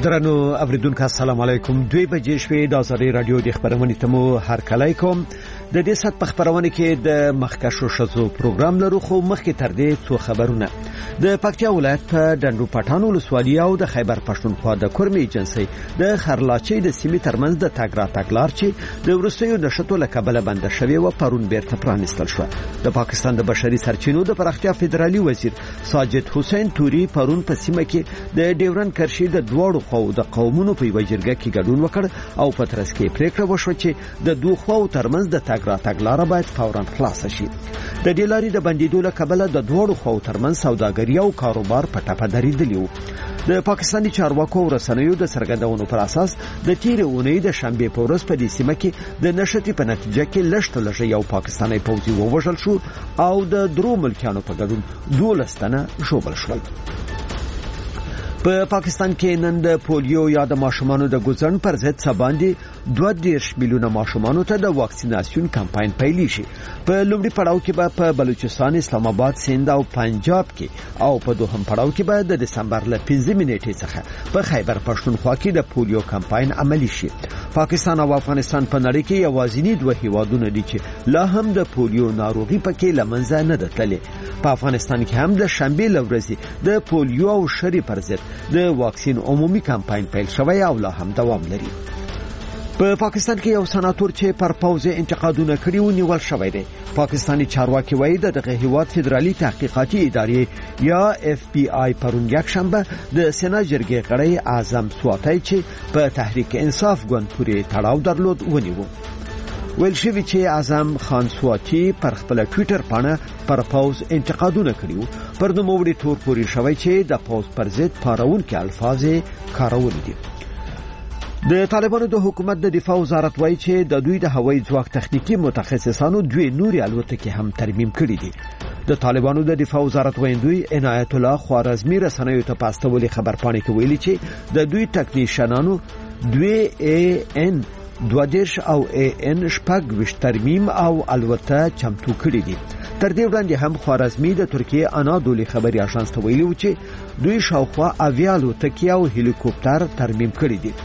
درنو اوریدونکو السلام علیکم. 2 بجې شوې د آزادۍ رادیو د خبرونې تمو هر کله کوم د دې سات په خبرونه کې د مخکښو شزو پروګرام لرو، خو مخکې تر دې څو خبرونه. د پکتیا ولایت په ډنډو پټان ولسوالۍ او د خیبر پښتونخوا د کورمې ایجنسۍ د خرلاچۍ د سیمې ترمنځ د تګ راتګ لار چې د ورستیو نشټو له کبله بند شوې و پرون بیرته پرانیستل شو. د پاکستان د بشري سرچینو د پراختیا فدرالي وزیر ساجد حسین توري پرون په سیمه کې د ډیورن کرشي د دوړو خو د قومونو په وجرګه کې ګډون وکړ او په ترڅ کې پریکړه وشو چې د دوه خو ترمنځ د تګ راتګ لار باید فورا خلاص شي. د دې لارې د بندیدو له کبله د دوړو خو ترمنځ سوداګري او کاروبار په ټاپه درېدلی و. د پاکستاني چارواکو رسنیو د سرګردونو پر اساس د تیر اونۍ د شنبه په ورځ په دې سیمه کې د نشټي په نتیجه کې لږ یو پاکستاني پوځي ووژل شو او د درو ملکیانو په ګډون 12 تنه ژوبل شول. په پاکستان کې نن د پولیو یا د ماشومانو د ګوزن پر ضد سباندې 2.5 میلیونه ماشومانو ته د واکسیناسیون کمپاین پیل شي. په لومړي پړاو کې به په بلوچستان، اسلام آباد، سند او پنجاب کې او په دوهم پړاو کې به د دسمبر ل 15 نیټې څخه په خیبر پښتونخوا کې د پولیو کمپاین عملی شي. پاکستان او افغانستان په نړۍ کې یوازینی دوه هیوادونه دي چې لا هم د پولیو ناروغي پکې لمنځه نه ده تللې. په افغانستان کې هم د شنبه لورځي د پولیو او شری پر ضد د واکسین عمومي کمپاین پیل شوی او لا هم دوام لري. په پاکستان کې یو سناتور چې پر پوز انتقادونه کړي و نیول شوی دی. پاکستاني چارواکي وایي دغه هیواد فدرالي تحقیقاتي ادارې یا FBI پرون یک شنبه د سنا جرګې غړی اعظم سواتای چې په تحریک انصاف ګوند پورې تړاو درلود ونیو. ویل شوی چې اعظم خان سواتی پر خپل ټوئیټر باندې پر پوز انتقادونه کړیو. پر نوموړي تور پوري شوی چې د پوز پر ضد پاراون کې الفاظ کارول دي. د طالبانو د حکومت د دفاع وزارت وایي چې د دوی د هوایي ځواک تخنیکی متخصصانو دوی نوري الوتکې هم ترمیم کړې دي. د طالبانو د دفاع وزارت ویندوی عنایت الله خوارزمی رسنیو ته پاستولي خبرپاڼې کې ویلي چې د دوی ټکنیشنانو 2AN 22 او AN شپږ ترمیم او الوته چمتو کړی دي. تر دې وړاندې هم خوارزمی د ترکیه انادولي خبري اژانس ته ویلي و چې دوی شاوخوا اویالو تکیه او هلیکوپټر ترمیم کړی دي.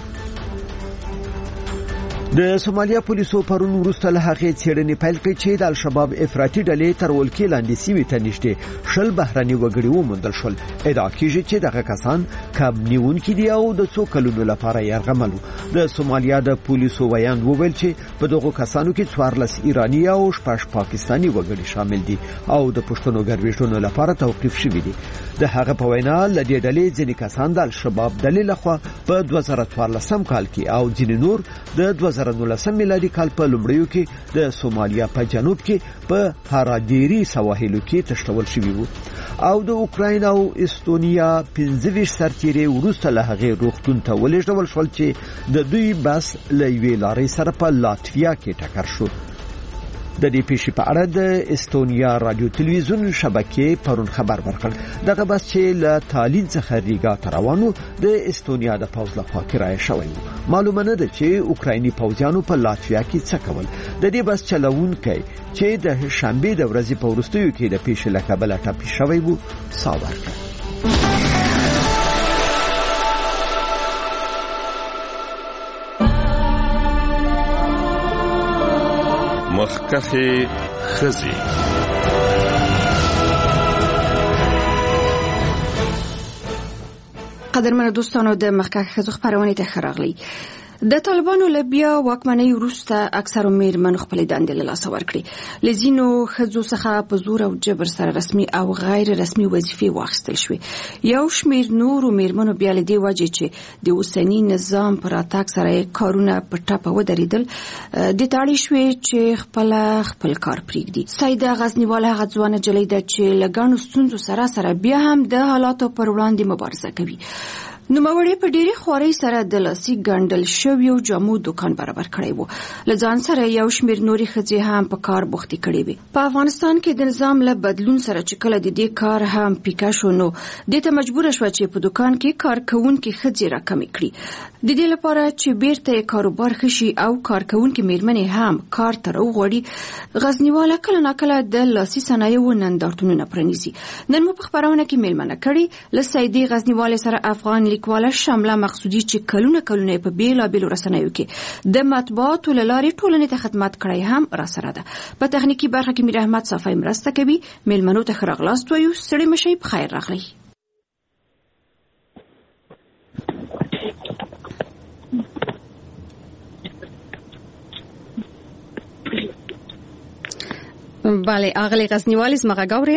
د سومالیا پولیسو پرون وروسته له هغې څېړنې پیل کړې چې د الشباب افراطي ډلې تر ولکې لاندې سیمې ته نږدې 20 بهرني وګړي وموندل شول. ادعا کېږي چې دغه کسان کب نیونکي دي او د څو کلونو لپاره یرغمل وو. د سومالیا د پولیسو ویاند وویل چې په دغو کسانو کې 14 ایراني او 6 پاکستاني وګړي شامل دي او د پښتنو ګرویږونو لپاره توقیف شوي دي. د هغه په وینا ل دې ډلې ځینې کسان د الشباب ډلې لخوا په 2014 کال کې او ځینې نور د 2019 میلادي کال په لومړیو کې د سومالیا په جنوب کې په هاراديري سواحلو کې تشتول شوي وو. او د اوکراین او استونیا 15 سرتیري وروسته له هغې روغتون ته ولېږدول شول چې د دوی بس له یوې لارې سره په لاتویا کې ټکر شو. د دې پیښې په اړه د استونیا رادیو تلویزیون شبکې پرون خبر ورکړ. دغه بس چې له تالین څخه ریګا ته روانو د استونیا د پوځ لخوا کرایه شوی و. معلومه نه ده چې اوکرایني پوځیانو په لاتویا کې څه کول. د دې بس چلوونکی چې د شنبه د ورځې په وروستیو کې د پیښې له کبله ټپي شوی و سا ورکړ. مخکخي خزي قدرمنو دوستانو د مخکخ خزو خبرونه ته خراغلي. د طالبانو لبیا واکمنۍ وروسته اکثر میرمن خپل دندې له لاسه ورکړي. لزینو خزو څخه په زور او جبر سره رسمي او غیر رسمي وظیفې واخیستل شوې. یو شمیر نور میرمنو بیا له دې وجې چې د اوسنی نظام پر اتاک سره کارونه په ټاپه ودرېدل د تاړي شوې چې خپل کار پریږدي. سیده غزنیواله هغه ځوانه جلۍ ده چې لګانو ستونزو سره بیا هم د حالاتو پر وړاندې مبارزه کوي. نوموړی په ډېری خوارۍ سره د لاسي ګنډل شویو جامو دکان برابر کړی و. له ځان سره یو شمیر نورې ښځې هم په کار بوختې کړې وې. په افغانستان کې د نظام له بدلون سره چې کله د دې کار هم پیکه شو نو دې ته مجبوره شوه چې په دکان کې کارکوونکې ښځې راکمې کړي. د دې لپاره چې بیرته یې کاروبار ښه شي او کارکوونکې میرمنې هم کار ته راوغواړي، غزنیواله کله ناکله د لاسي صنایعو نندارتونونه پرانیزي. نن مو په خبرونه کې میلمنه کړي له سیدې غزنیوالې سره افغان لیکواله شامله مقصودی چې کلونه په بیلابیلو رسنیو کې د مطبوعاتو له لارې ټولنې ته خدمت کړی هم را سره ده. په تخنیکی برخه کې میر احمد صافی مرسته کوي. میلمنو ته ښه راغلاست وایو. ستړي مشئ، په خیر راغلی. بله اغلی غزنیوالی زما غږ اورئ؟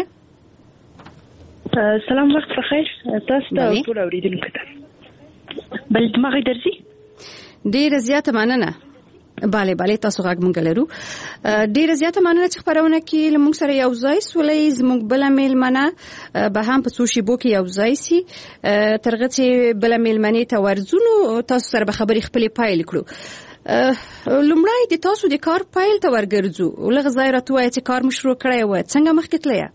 سلام، وخت بخیر. تاسو ته ټول اوریدونکو ته بل زما غږ درځي؟ ډیره زیاته مننه. بله تاسو غږ مونږ لرو. ډیره زیاته مننه چې خبرونه کې لمونږ سره یو ځای سولې. زموږ بل میلمنه به هم په څو شیبو کې یو ځای سي. ترغه چې بل میلمنه ته ورزونو تاسو سره به خبرې خپلې پایل کړو. لومړی د تاسو د کار پایل ته ورګرځو. ولغه ځای راته چې کار مشروع کړی و څنګه مخکې تللی؟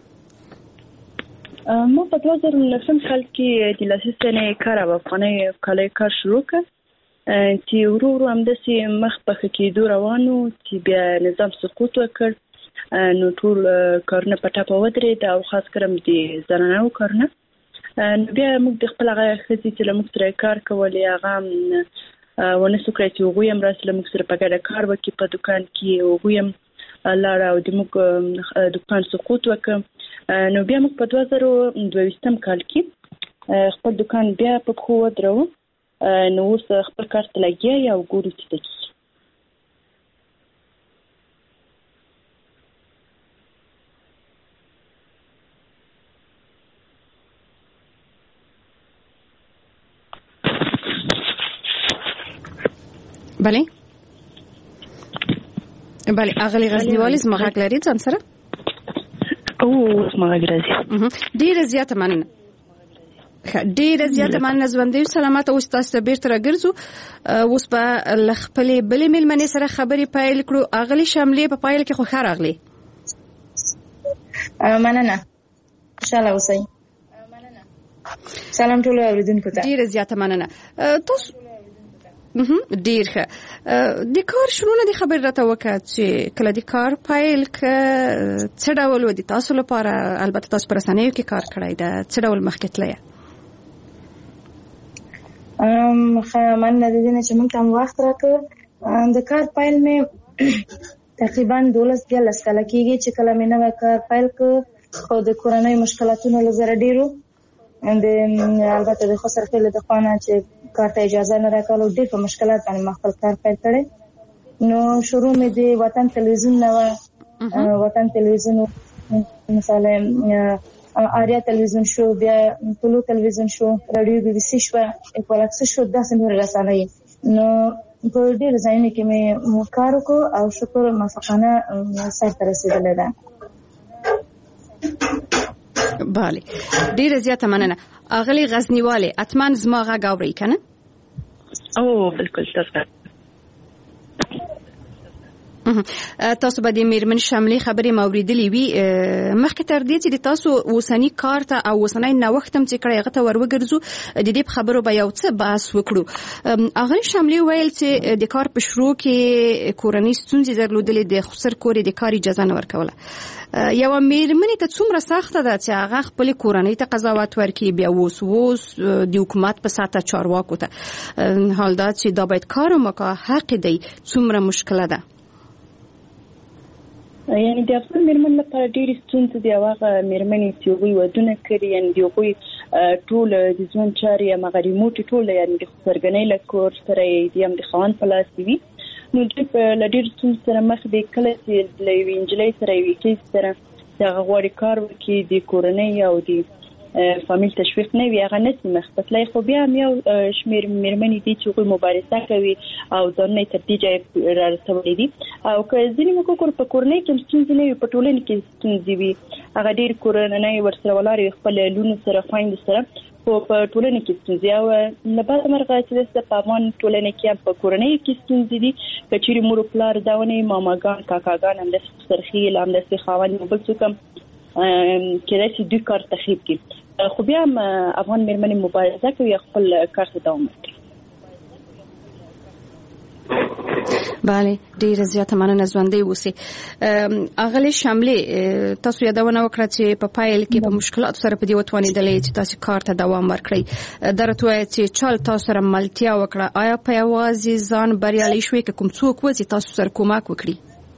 ما په 2019 کال کې د لاسي سنې کار او افغاني کالي کار شروع کړ چې ورو همداسې مخ په ښه کېدو روانو چې بیا نظام سقوط وکړ. نو ټول کارونه په ټاپه ودرېد او خاص کر د زنانو کارونه. نو بیا موږ د خپل هغه ښځې چې له موږ سره کار کولې هغه ونه سو کړی چې هغوی هم راسله موږ سره په ګډه کار وکړي په دکان کې. هغوی هم لاړه او د موږ دکان سقوط وکړ. نو بیا موږ په 2022 کال کې خپل دکان بیا په پښو ودرو. نو اوس خپل کار ته لګیا او ګورو چې څه کیږي. بله اغلی غزنیوالی زما غږ لري ځان سره؟ زما غږ راځي. ډیره زیاته مننه. ژوندۍ سلامت. اوس تاسو ته بیرته راګرځو. اوس به له خپلې بلې میلمنې سره خبرې پیل کړو. اغلی شاملې په پایل کې خو ښه راغلی. مننه. خوشاله اوسئ. سلام ټولو اوریدونکو ته. ډیره زیاته مننه. تاسو ډیر ښه. د کار شنونه د خبر راته وکړه چې کله د کار پایل که څه ډول و د تاسو لپاره؟ البته تاسو پر رسنیو کې کار کړی ده، څه ډول مخکې تللی؟ مننه د دې نه چې موږ ته وخت راکړ. د کار پایل مې تقریبا 12 کاله کېږي چې کله مې نوی کار پیل کړ. خو د کورنۍ مشکلاتونو له زره ډیرو البته د خسر خېل د خوانه چې کار ته اجازه نه راکړو، ډېر په مشکلات باندې ما خپل کار پیل کړی. نو شروع مې د وطن تلویزیون نه وطن تلویزیون مثلا آریا تلویزیون شو، بیا طلوع تلویزیون شو، رادیو بی بی سی شو، اکوالکس شو، داسې نور رسنۍ. نو په ډېر ځایونو کې مې کار وکړ او شکر موفقانه سرته رسېدلی ده. بله ډیره زیاته مننه. اغلی غزنیوالی اتمن زما غږ اورئ کنه؟ بالکل تاسو به د میرمن شاملې خبرې موریدلې وي. مخکې تر دې چې د تاسو اوسنی کار ته او اوسنی نوښت هم چې کړی هغه ته ورګرځو، د دې په خبرو به یو څه بحث وکړو. اغلی شاملې ویل چې د کار په شروع کې کورنۍ ستونزې درلودلې، د خسر کورې د کار اجازه نه ورکوله. یو میرمنې ته څومره سخته ده چې هغه خپل کورنۍ ته قضاوت ورکړي، بیا اوس د حکومت په ساته چارواکو ته حال دا چې دا باید کار وکړي حق دی، څومره مشکله ده؟ یعنی د افغان میرمن لپاره ډېرې ستونزې دي. هغه میرمنې چې هغوی ودونه کړي، یعنی د هغوی ټول د ژوند چارې هماغه ریموټ ټول یعنی د خسرګنۍ له کور سره یې هم د خاوند په لاس وي. نو دوی له ډېرو ستونزو سره مخ دي. کله چې له یوې نجلۍ سره یوې ښځې سره چې هغه غواړي کار وکړي، د کورنۍ او د فامیل تشویق نه وي، هغه نشي مخ ته تللی. خو بیا هم یو شمېر میرمنې دي چې هغوی مبارزه کوي او ځانونه یې تر دې ځایه رارسولی دي. او که ځینې موږ وګورو په کورنۍ کې هم ستونزې نه وي، په ټولنې کې ستونزې وي. هغه ډېر کورنۍ ورسره ولاړې وي خپل لونو سره، خویندو سره، خو په ټولنه کې ستونزې. او له بعده مرغه چې په افغان ټولنه کې هم په کورنۍ کې ستونزې دي. که چېرې مور پلار دا ونې ماماګان کاکاګان همداسې خسرخېل همداسې خاوند بل څوک هم کېدای شي دوی کار تخریب کړي. خو بیا هم افغان میرمنې مبارزه کوي، خپل کار ته دوام ورکوي. bale ډیر زیاته مننه ژوندۍ اوسئ. اغلی شاملې تاسو یادونه وکړه چې په پایل کې په مشکلات سره په دې وتوانیدلې چې تاسو کار ته دوام ورکړئ. درته وایي چې چل تاسو سره ملتیا وکړه، آیا په یوازې ځان بریالي شوي که کوم څوک و چې تاسو سره کومک وکړي؟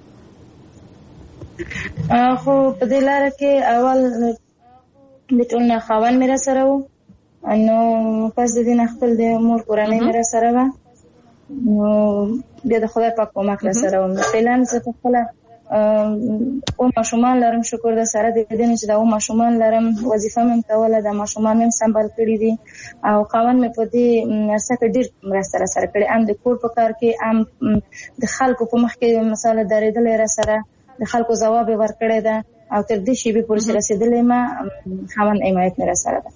خو په دې لاره کې اول د ټول نه خاوند مې را سره و، نو پس د دې نه خپل د مور کورنۍ مې را سره وه، نو بیا د خدای پاک کومک را سره و. فعلا زه په خپله او ماشومان لرم، شکر د سره د دې نه چې د او ماشومان لرم، وظیفه مې کوله، د ماشومان مې سمبال کړي دي او خاوند مې په دې عرصه کې ډېر مرسته را سره کړې، هم د کور په کار کې، هم د خلکو په مخ کې مثلا درېدلی را سره، د خلکو ځواب یې ورکړی ده او تر دې شیبې پورې چې رسېدلی یم خاوند حمایت مې را سره ده.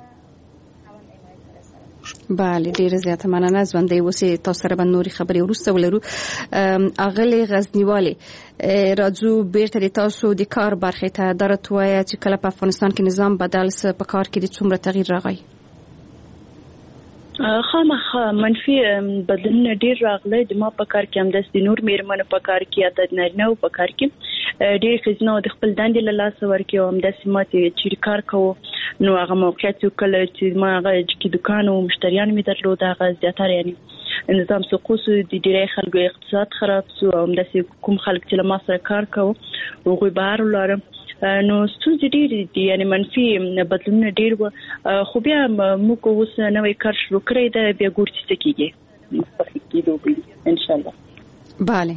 بله ډیره زیاته مننه ژوندۍ اوسئ. تاسو سره به نورې خبرې وروسته ولرو. اغلې غزنیوالې راځو بیرته د تاسو د کار برخې ته. درته وایه چې کله په افغانستان کې نظام بدل سه په کار کې د څومره تغییر راغی؟ خامخا منفي بدلونه ډیر راغلي. د ما په کار کې هم د نور میرمنو په کار کې یا د نارینه‌و په کار کې ډیر ښځینه د خپل دندې له لاسه ورکړي او همداسې ماتې چې کار کوو نو هغه موقعیت کله چې ما هغه چې دکان او مشتریان مې درلود هغه زیاتره یعنی نظام سقوط د ډیری خلکو اقتصاد خراب شو او همداسې کوم خلک چې له ما سره کار کوو هغوی بهر ولاړل نو ستونزې ډېرې دي یعنی منفي بدلونونه ډېر و خو بیا موږ اوس نوی کار شروع کړی دی بیا ګورو چې څه کېږي مستقیم کېدو به انشاءالله. بله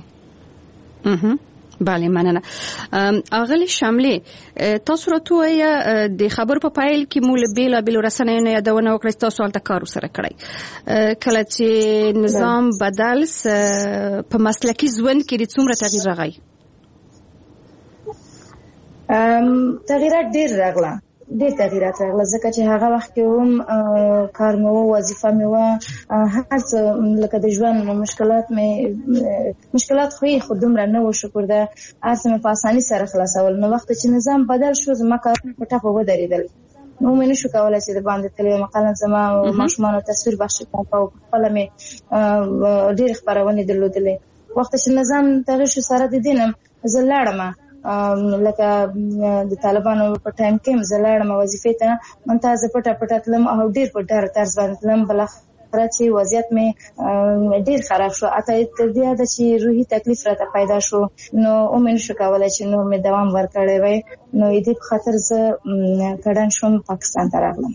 بله مننه. اغلی شاملې تاسو راته وایه د خبرو په پایل کې مو له بېلابېلو رسنیو نه یادونه وکړه چې تاسو هلته کار ورسره کړی. کله چې نظام بدل په مسلکي ژوند کې د څومره تغییر راغی؟ تغییرات ډېر راغله، ډېر تغییرات راغله ځکه چې هغه وخت کې هم کار مې و، وظیفه مې و، هر څه لکه د ژوند مشکلات خو دومره نه و، شکر ده هر څه مې په اسانۍ سره خلاصول. نو وخت چې نظام بدل شو زما کارونه په ټپه ودرېدل، نو مې نشو کولی چې د باندې تللی یم. مقاله زما ماشومانو تصویر بخشي کوم او خپله مې ډېرې خپرونې درلودلې. وخت چې نظام تغییر شو سره د دې نه زه لاړم لکه د طالبانو په ټایم کې زه لاړم وظیفې ته منتظر پټه تلم او ډېر په ډېر طرز باندې تلم. بالاخره چې وضعیت مې ډېر خراب شو، اته تر دې ده چې روحي تکلیف راته پیدا شو، نو مې نشو کولی چې نور مې دوام ورکړی وای. نو دې په خاطر زه کډن شوم پاکستان ته راغلم.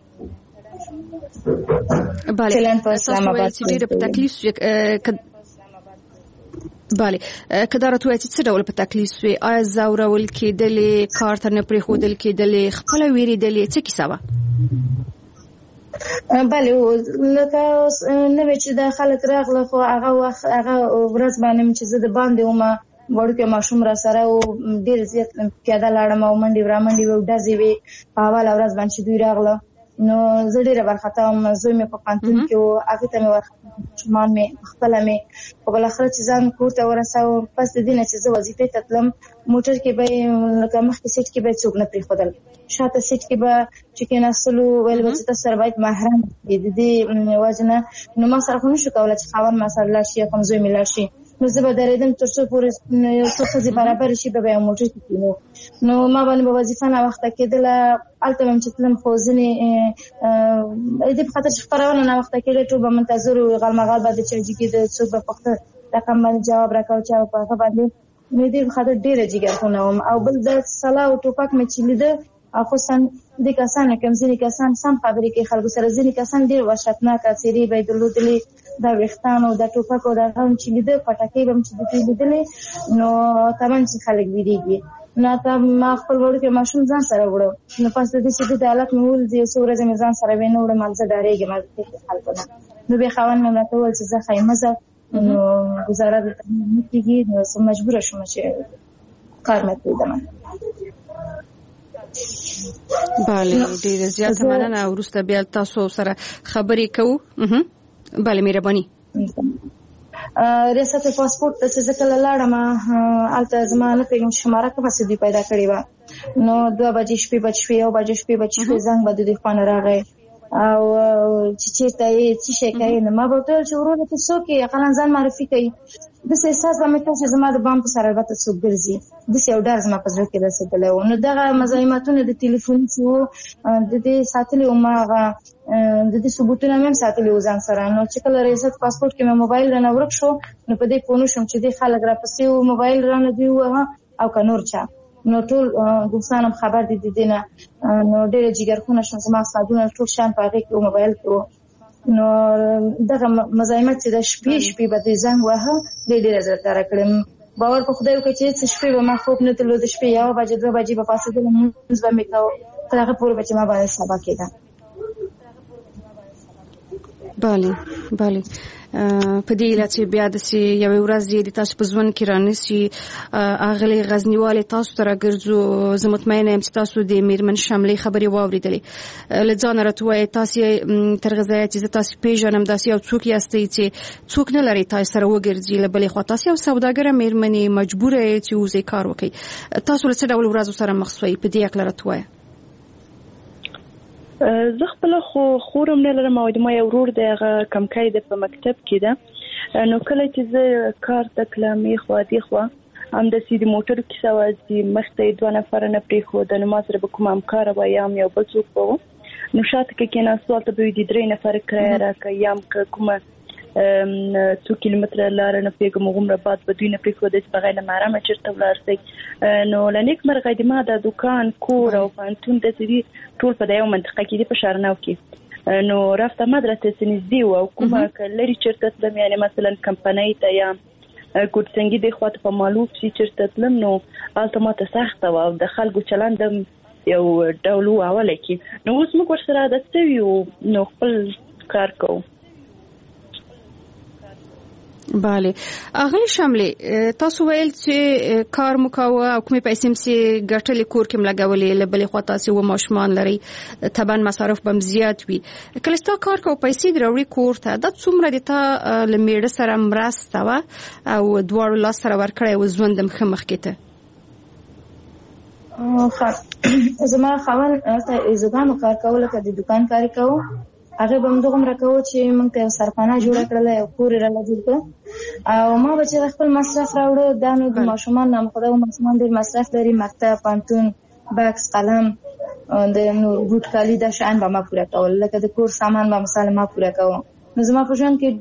بله تاسو وایئ چې ډېر په تکلیف بله که دا راته وایي چې څه ډول په تکلیف شوې؟ آیا ځورول کېدلې، کار ته نه پرېښودل کېدلې، خپله وېرېدلې، څه کیسه وه؟ بله لکه نوې چې د خلک راغله خو هغه ورځ باندې چې زه د باندې ومه وړوکی ماشوم را سره و، ډېر زیات پیاده لاړم او منډې رامنډې وې او ډزې وې په اوله ورځ باندې چې دوی راغله نو زه ډېره وارخطا وم. زوی مې په پوهنتون کې و، هغې ته مې وارخطا ماشومان مې خپله مې په بالاخره چې ځان کور ته ورسوم. پس د دې نه چې زه وظیفې ته تلم موټر کې به یې لکه مخکې سیټ کې به یې څوک نه پرېښودل، شاته سیټ کې به چې کېناستلو ویل به چې تاسو سره باید محرم وي. د دې وجې نه نو ما سره خو نشو کولی چې خاوند ما سره لاړ شي یا کوم زوی مې لاړ شي، نو زه به درېدم تر څو پورې یو څو ښځې برابر شي به یو موټر کې کېنو. نو ما باندې به وظیفه ناوخته کېدله، هلته به م چې تلم خو ځینې دې په خاطر چې خپرونه ناوخته کېدله ټول به منتظر وو، غالمغال به د چایجي کېده، څوک به پخته رقم باندې جواب راکاو، چا به په هغه باندې. نو دې په خاطر ډېره جګرخونه وم. او بل د سلا او ټوپک مې چې لیده خصوصا دې کسانو کوم ځینې کسان سم خبرې کوي خلکو سره، ځینې کسان ډېر وحشتناکه څېرې به یې درلودلې، دا ویښتان او دا ټوپک او دا هم چې لیده پټکۍ به م چې د دوی لیدلې نو طبعا چې خلک وېرېږي. نو ته ما خپل وړوکی ماشوم ځان سره وړه، نو پس د دې چې د حالت مې ولید یو څو ورځې مې ځان سره وینه وړم، زه ډارېږم خلکو نه. نو بیا خاوند مې راته وویل چې ځه ښایي مه ځه، نو ګزاره دلته نه کېږي، نو زه مجبوره شوم چې کار مې پرېږدم. بله ډېره زیاته مننه. وروسته بیا تاسو سره خبرې کوو. بله مهرباني. ریاست پاسپورت ته چې زه کله لاړم هلته زما نه پوهېږم چې شماره کومه څه پیدا کړې وه، نو 2 بجې شپې 1 بجې شپې زنګ به د دوی خوا نه راغی، او چې چیرته یې څه شي کوي نو ما به ټول چې ورونه ته څوک یې اقلا ځان معرفي کوي د احساس به مې کوي چې زما د بام په سره البته څوک ګرځي د یو ډار زما په زړه کې رسېدلی و نو دغه مزاحمتونه د ټلیفون چې وو د دې ساتلي وو ما هغه د دې ثبوتونه مې هم ساتلي وو ځان سره نو چې کله ریاست پاسپورټ کې مې موبایل رانه ورک شو نو په دې پوه نه شوم چې دې خلک راپسې وو موبایل رانه دي ووهه او که نور چا نو ټول دوستان هم خبر دي د دې نه نو ډېره جګرخونه شوم زما اعصابونه ټول شیان په هغې کې وو موبایل کې وو نو دغه مزاحمت چې د شپې به دې زنګ واهه ډېره زیاتره کړم باور په خدای وکړه چې څه شپې به ما خوب نه تللو د شپې 1 بجې 2 بجې به پاڅېدلم لمونځ به مې کوه تر هغه پورې به چې ما باندې سبا کېده بله په دې اله چې بیا د یوې ورځې د تاسو په ژوند کې رانیسي اغلي غزنیواله تاسو ته راګرځو زه مطمئنه یم چې تاسو د میرمن شملې خبرې واوریدلې لځان راټوي تاسو تر غزا چې تاسو پیژنم داسې یو څوک یاستئ چې څوک نه لري تاسو سره وګرځي لبلې خو تاسو یو سوداګر میرمنې مجبوره چې وزې کار وکړي تاسو له څه ډول ورځو سره مخ شوي په دې اکل راټوي زه خپل خورم نه لرم او د ما یو ورور دی هغه کمکای دی په مکتب کې ده نو کله چې زه کار ته تلم خو همداسې د موټر کیسه وه چې مخته یې 2 نفره نه پرېښوده نو ما سره به کوم همکاره وه یا هم یو بل څوک به و نو شاته کې کېناستو هلته به وي د 3 نفره کرایه راکړه یا هم که کومه 2 کیلومتره لاره نه پوهېږم هغومره بعد به دوی نه پرېښوده چې بغیر له محرمه چېرته ولاړ شئ نو له نیکمرغه د ما د دوکان کور او پوهنتون داسې دي ټول په د یو منطقه کې دي په شارنو کې نو رفته مدرسې څه نږدې وه او کومه که لرې چېرته تلم یعنې مثلا کمپنۍ ته یا ګوډسنګي دې خواته په مالوف چې چېرته تلم نو هلته ماته سخته وه او د خلکو چلند هم یو ډول و اوله کې نو اوس موږ ورسره عادت شوي وو نو خپل کار کوو بله اغلی شملې تاسو ویل چې کار مو کاوه او کومې پیسې مې ګټلې کور کې ملګولې لبلې خوا تاسو و ماشومان لري طبعا مصارف بم زیات وي کله چې کار کوو پیسې دروړي کور ته د څومره د تا لمیړه سره مرسته و او دوړ لاس سره ورکړې و ژوندم خمخ کېته زما خاون زګانو کار کول که د دکان کار کوو هغه به موږ راکوو چې موږ ته سرپانه جوړ کړل او کور را لږ او ما به چې خپل مصرف راوړو دا نو د ماشومان نام خدای ماشومان ډېر مصرف لري مکتب پانتون بکس قلم د نو بوت کالی د شان به ما پوره کول لکه د کور سامان به مثلا ما پوره کوم نو زما په ژوند کې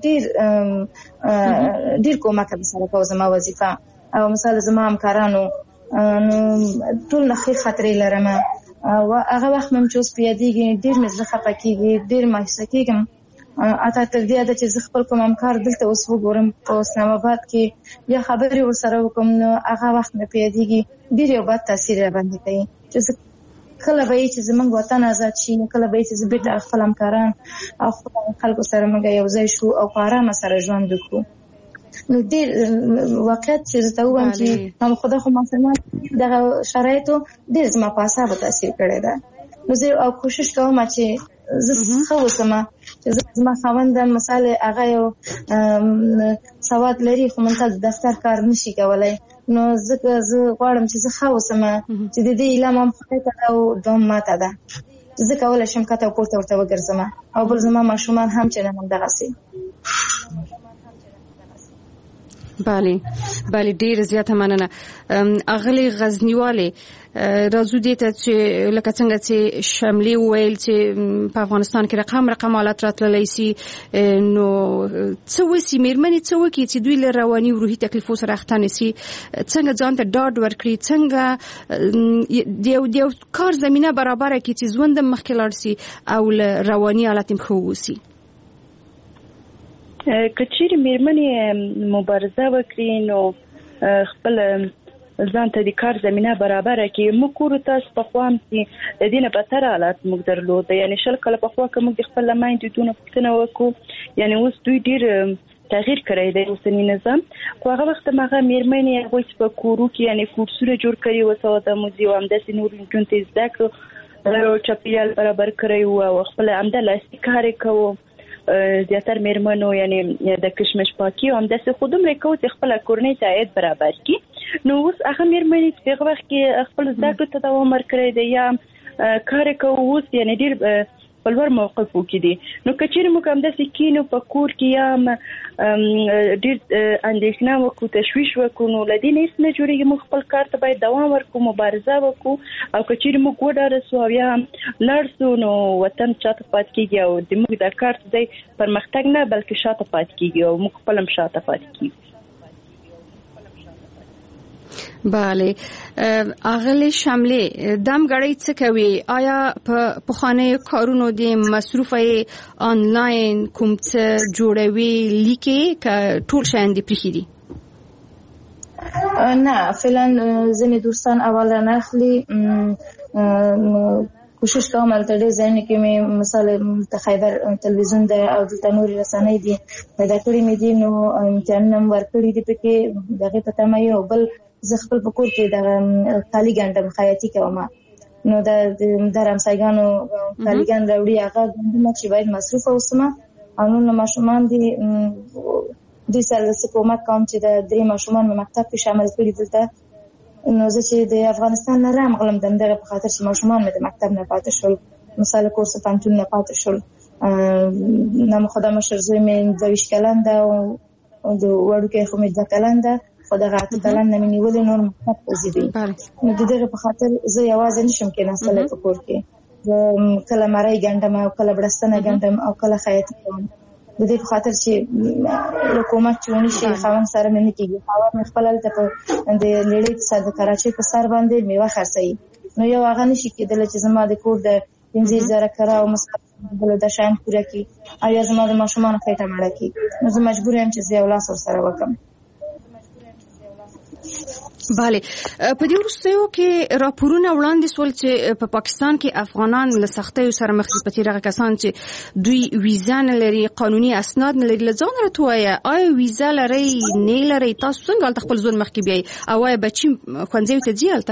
ډېر کومک به سره کوم زما وظیفه او مثلا زما همکارانو ټول نه خطرې لرم او هغه وخت مې چې اوس پیادېږي ډېر مې زړه خفه کېږي ډېر مایوسه کېږم اته تر دې ده چې زه خپل کوم همکار دلته اوس وګورم په اسلام آباد کې یا خبرې ورسره وکړم نو هغه وخت مې پیادېږي ډېر یو بد تاثیر را باندې کوي چې کله به چې زموږ وطن آزاد شي کله به چې زه بېرته خپل همکاران او خلکو سره موږ یو ځای شو او په ارامه سره ژوند وکړو نو ډېر واقعیت چې زه ته ووایم چې هم خدا خو مسلمان دغه شرایطو ډېر زما په اعصابو تاثیر کړی ده نو زه او کوشش کوم چې زه ښه اوسم چې زما خاوند مثال هغه یو سواد لري خو منتل دفتر کار نشي کولی نو زه غواړم چې زه ښه اوسم چې د دې علم هم خدای ته او دوم ماته ده زه کولی شم کته پورته ورته وګرځم او بل زما ماشومان هم چې نن همدغسې بله ډیر زیاته مننه اغلی غزنیواله راځو دې ته چې لکه څنګه چې شملې ویل چې په افغانستان کې رقم حالت راتللی سي نو څه وسی میرمنې څه وکړي چې دوی له رواني او روحي تکلیفو سره اخته نشي څنګه ځان ته ډاډ ورکړي څنګه د کار زمينه برابر کړي چې ژوند مخکې لاړ شي او له رواني حالت هم ښه وسی کچېرې میرمنې مبارزه وکړي نو خپل ځان ته د کار زمینه برابره کړي موږ کورو تاسو په خوا هم چې د دې نه بدتر حالات موږ درلوده یعنې 20 کاله په خوا که موږ د خپل له میندو دونه پوښتنه وکړو یعنې اوس دوی ډېر تغییر کړی دی اوسني نظام خو هغه وخت هغه میرمنې هغوی چې په کورو کې یعنې کورسونه جوړ کړي وو سواد آموزي او همداسې نور نجونو ته زده کړو چاپېریال برابر کړی وو او خپل همدا لاسي کار یې کوو زیاتر میرمنو یعنی د کشمش پاکي او همداسې خو دومره کوو چې خپله کورنۍ ته عاید برابر کړي نو اوس هغه میرمنې چې په هغه وخت کې خپل زده کړو ته دوام ورکړی دی یا کار یې کوو اوس یعنې ډېر په لوړ موقفو کې دي. نو کچېر موږ هم داسې کینو په کور کې یا ډېر اندېښنه وکړو تشویش وکړو نو له دې نه هیڅ نه جوړېږي. موږ خپل کار ته باید دوام ورکړو مبارزه وکړو او کچېر موږ وډاره سو او یا لاړ سو نو وطن شاته پاتې کېږي او د موږ د کار څه دی پرمختګ نه بلکې شاته پاتې کېږي او موږ خپل هم شاته پاتې کېږي. بله اغلی شمله دم غړی څه کوي؟ آیا په پخوانیو کارونو د مصرفي آنلاین کوم څه جوړوي لیکي ک ټول شاین دی پرخي دي؟ نه فعلا ځینې دوستان اول نه اخلي کوشش کوم البته ډېر ځینې کې مې مثال خیبر تلویزیون د او د نوري رسنۍ دي دا کړی مې دي نو امتحان ورکړی دي پکې دغه پته مې یو بل زه خپل په کور کې د خالي ګندم خیاطي کوم نو د رمسایګانو خالي ګند راوړي هغه ګندم چې باید مصرف اوسمه او نو ماشومان دي د سره کومک کوم چې د درې ماشومان مکتب کې شامل کړي دلته نو زه چې د افغانستان نه راغلم دغه په خاطر چې ماشومان مې د مکتب نه پاتې شول مثال کورس پانتون نه پاتې شول نو خدای مشر زوی مې 22 کلن ده او د وړوکې خو مې 2 کلن ده خو دغه 8 کلن نه مې نیولې نور مکتب ته ځي نو دغه په خاطر زه یوازې نشم کېناستلی په کور کې کله مړی ګنډم او کله بړستنه ګنډم او کله خیاطي کوم د دې په خاطر چې حکومت چونی شي خاوند سره مې نه کېږي خاوند خپل ته په د لړۍ سره د کراچۍ په سر باندې میوه خرڅي نو یو هغه نشي کېدل چې زما د کور د 15000 کرا او مستقبل د شان پوره کی او یا زما د ماشومان خېټه مړه کی نو زه مجبور یم چې زه ولا سره وکم. بله په دې وروستیو کې راپورونه وړاندې سول چې په پاکستان کې افغانان له سختیو سره مخ دي. په تیرغه کسان چې دوی ویزا نه لري قانوني اسناد نه لري لځان راټوي آیا ویزا لري نه لري تاسو څنګه خپل ځون مخ کې بیاي او آیا بچی خوانځي ته ځیالته؟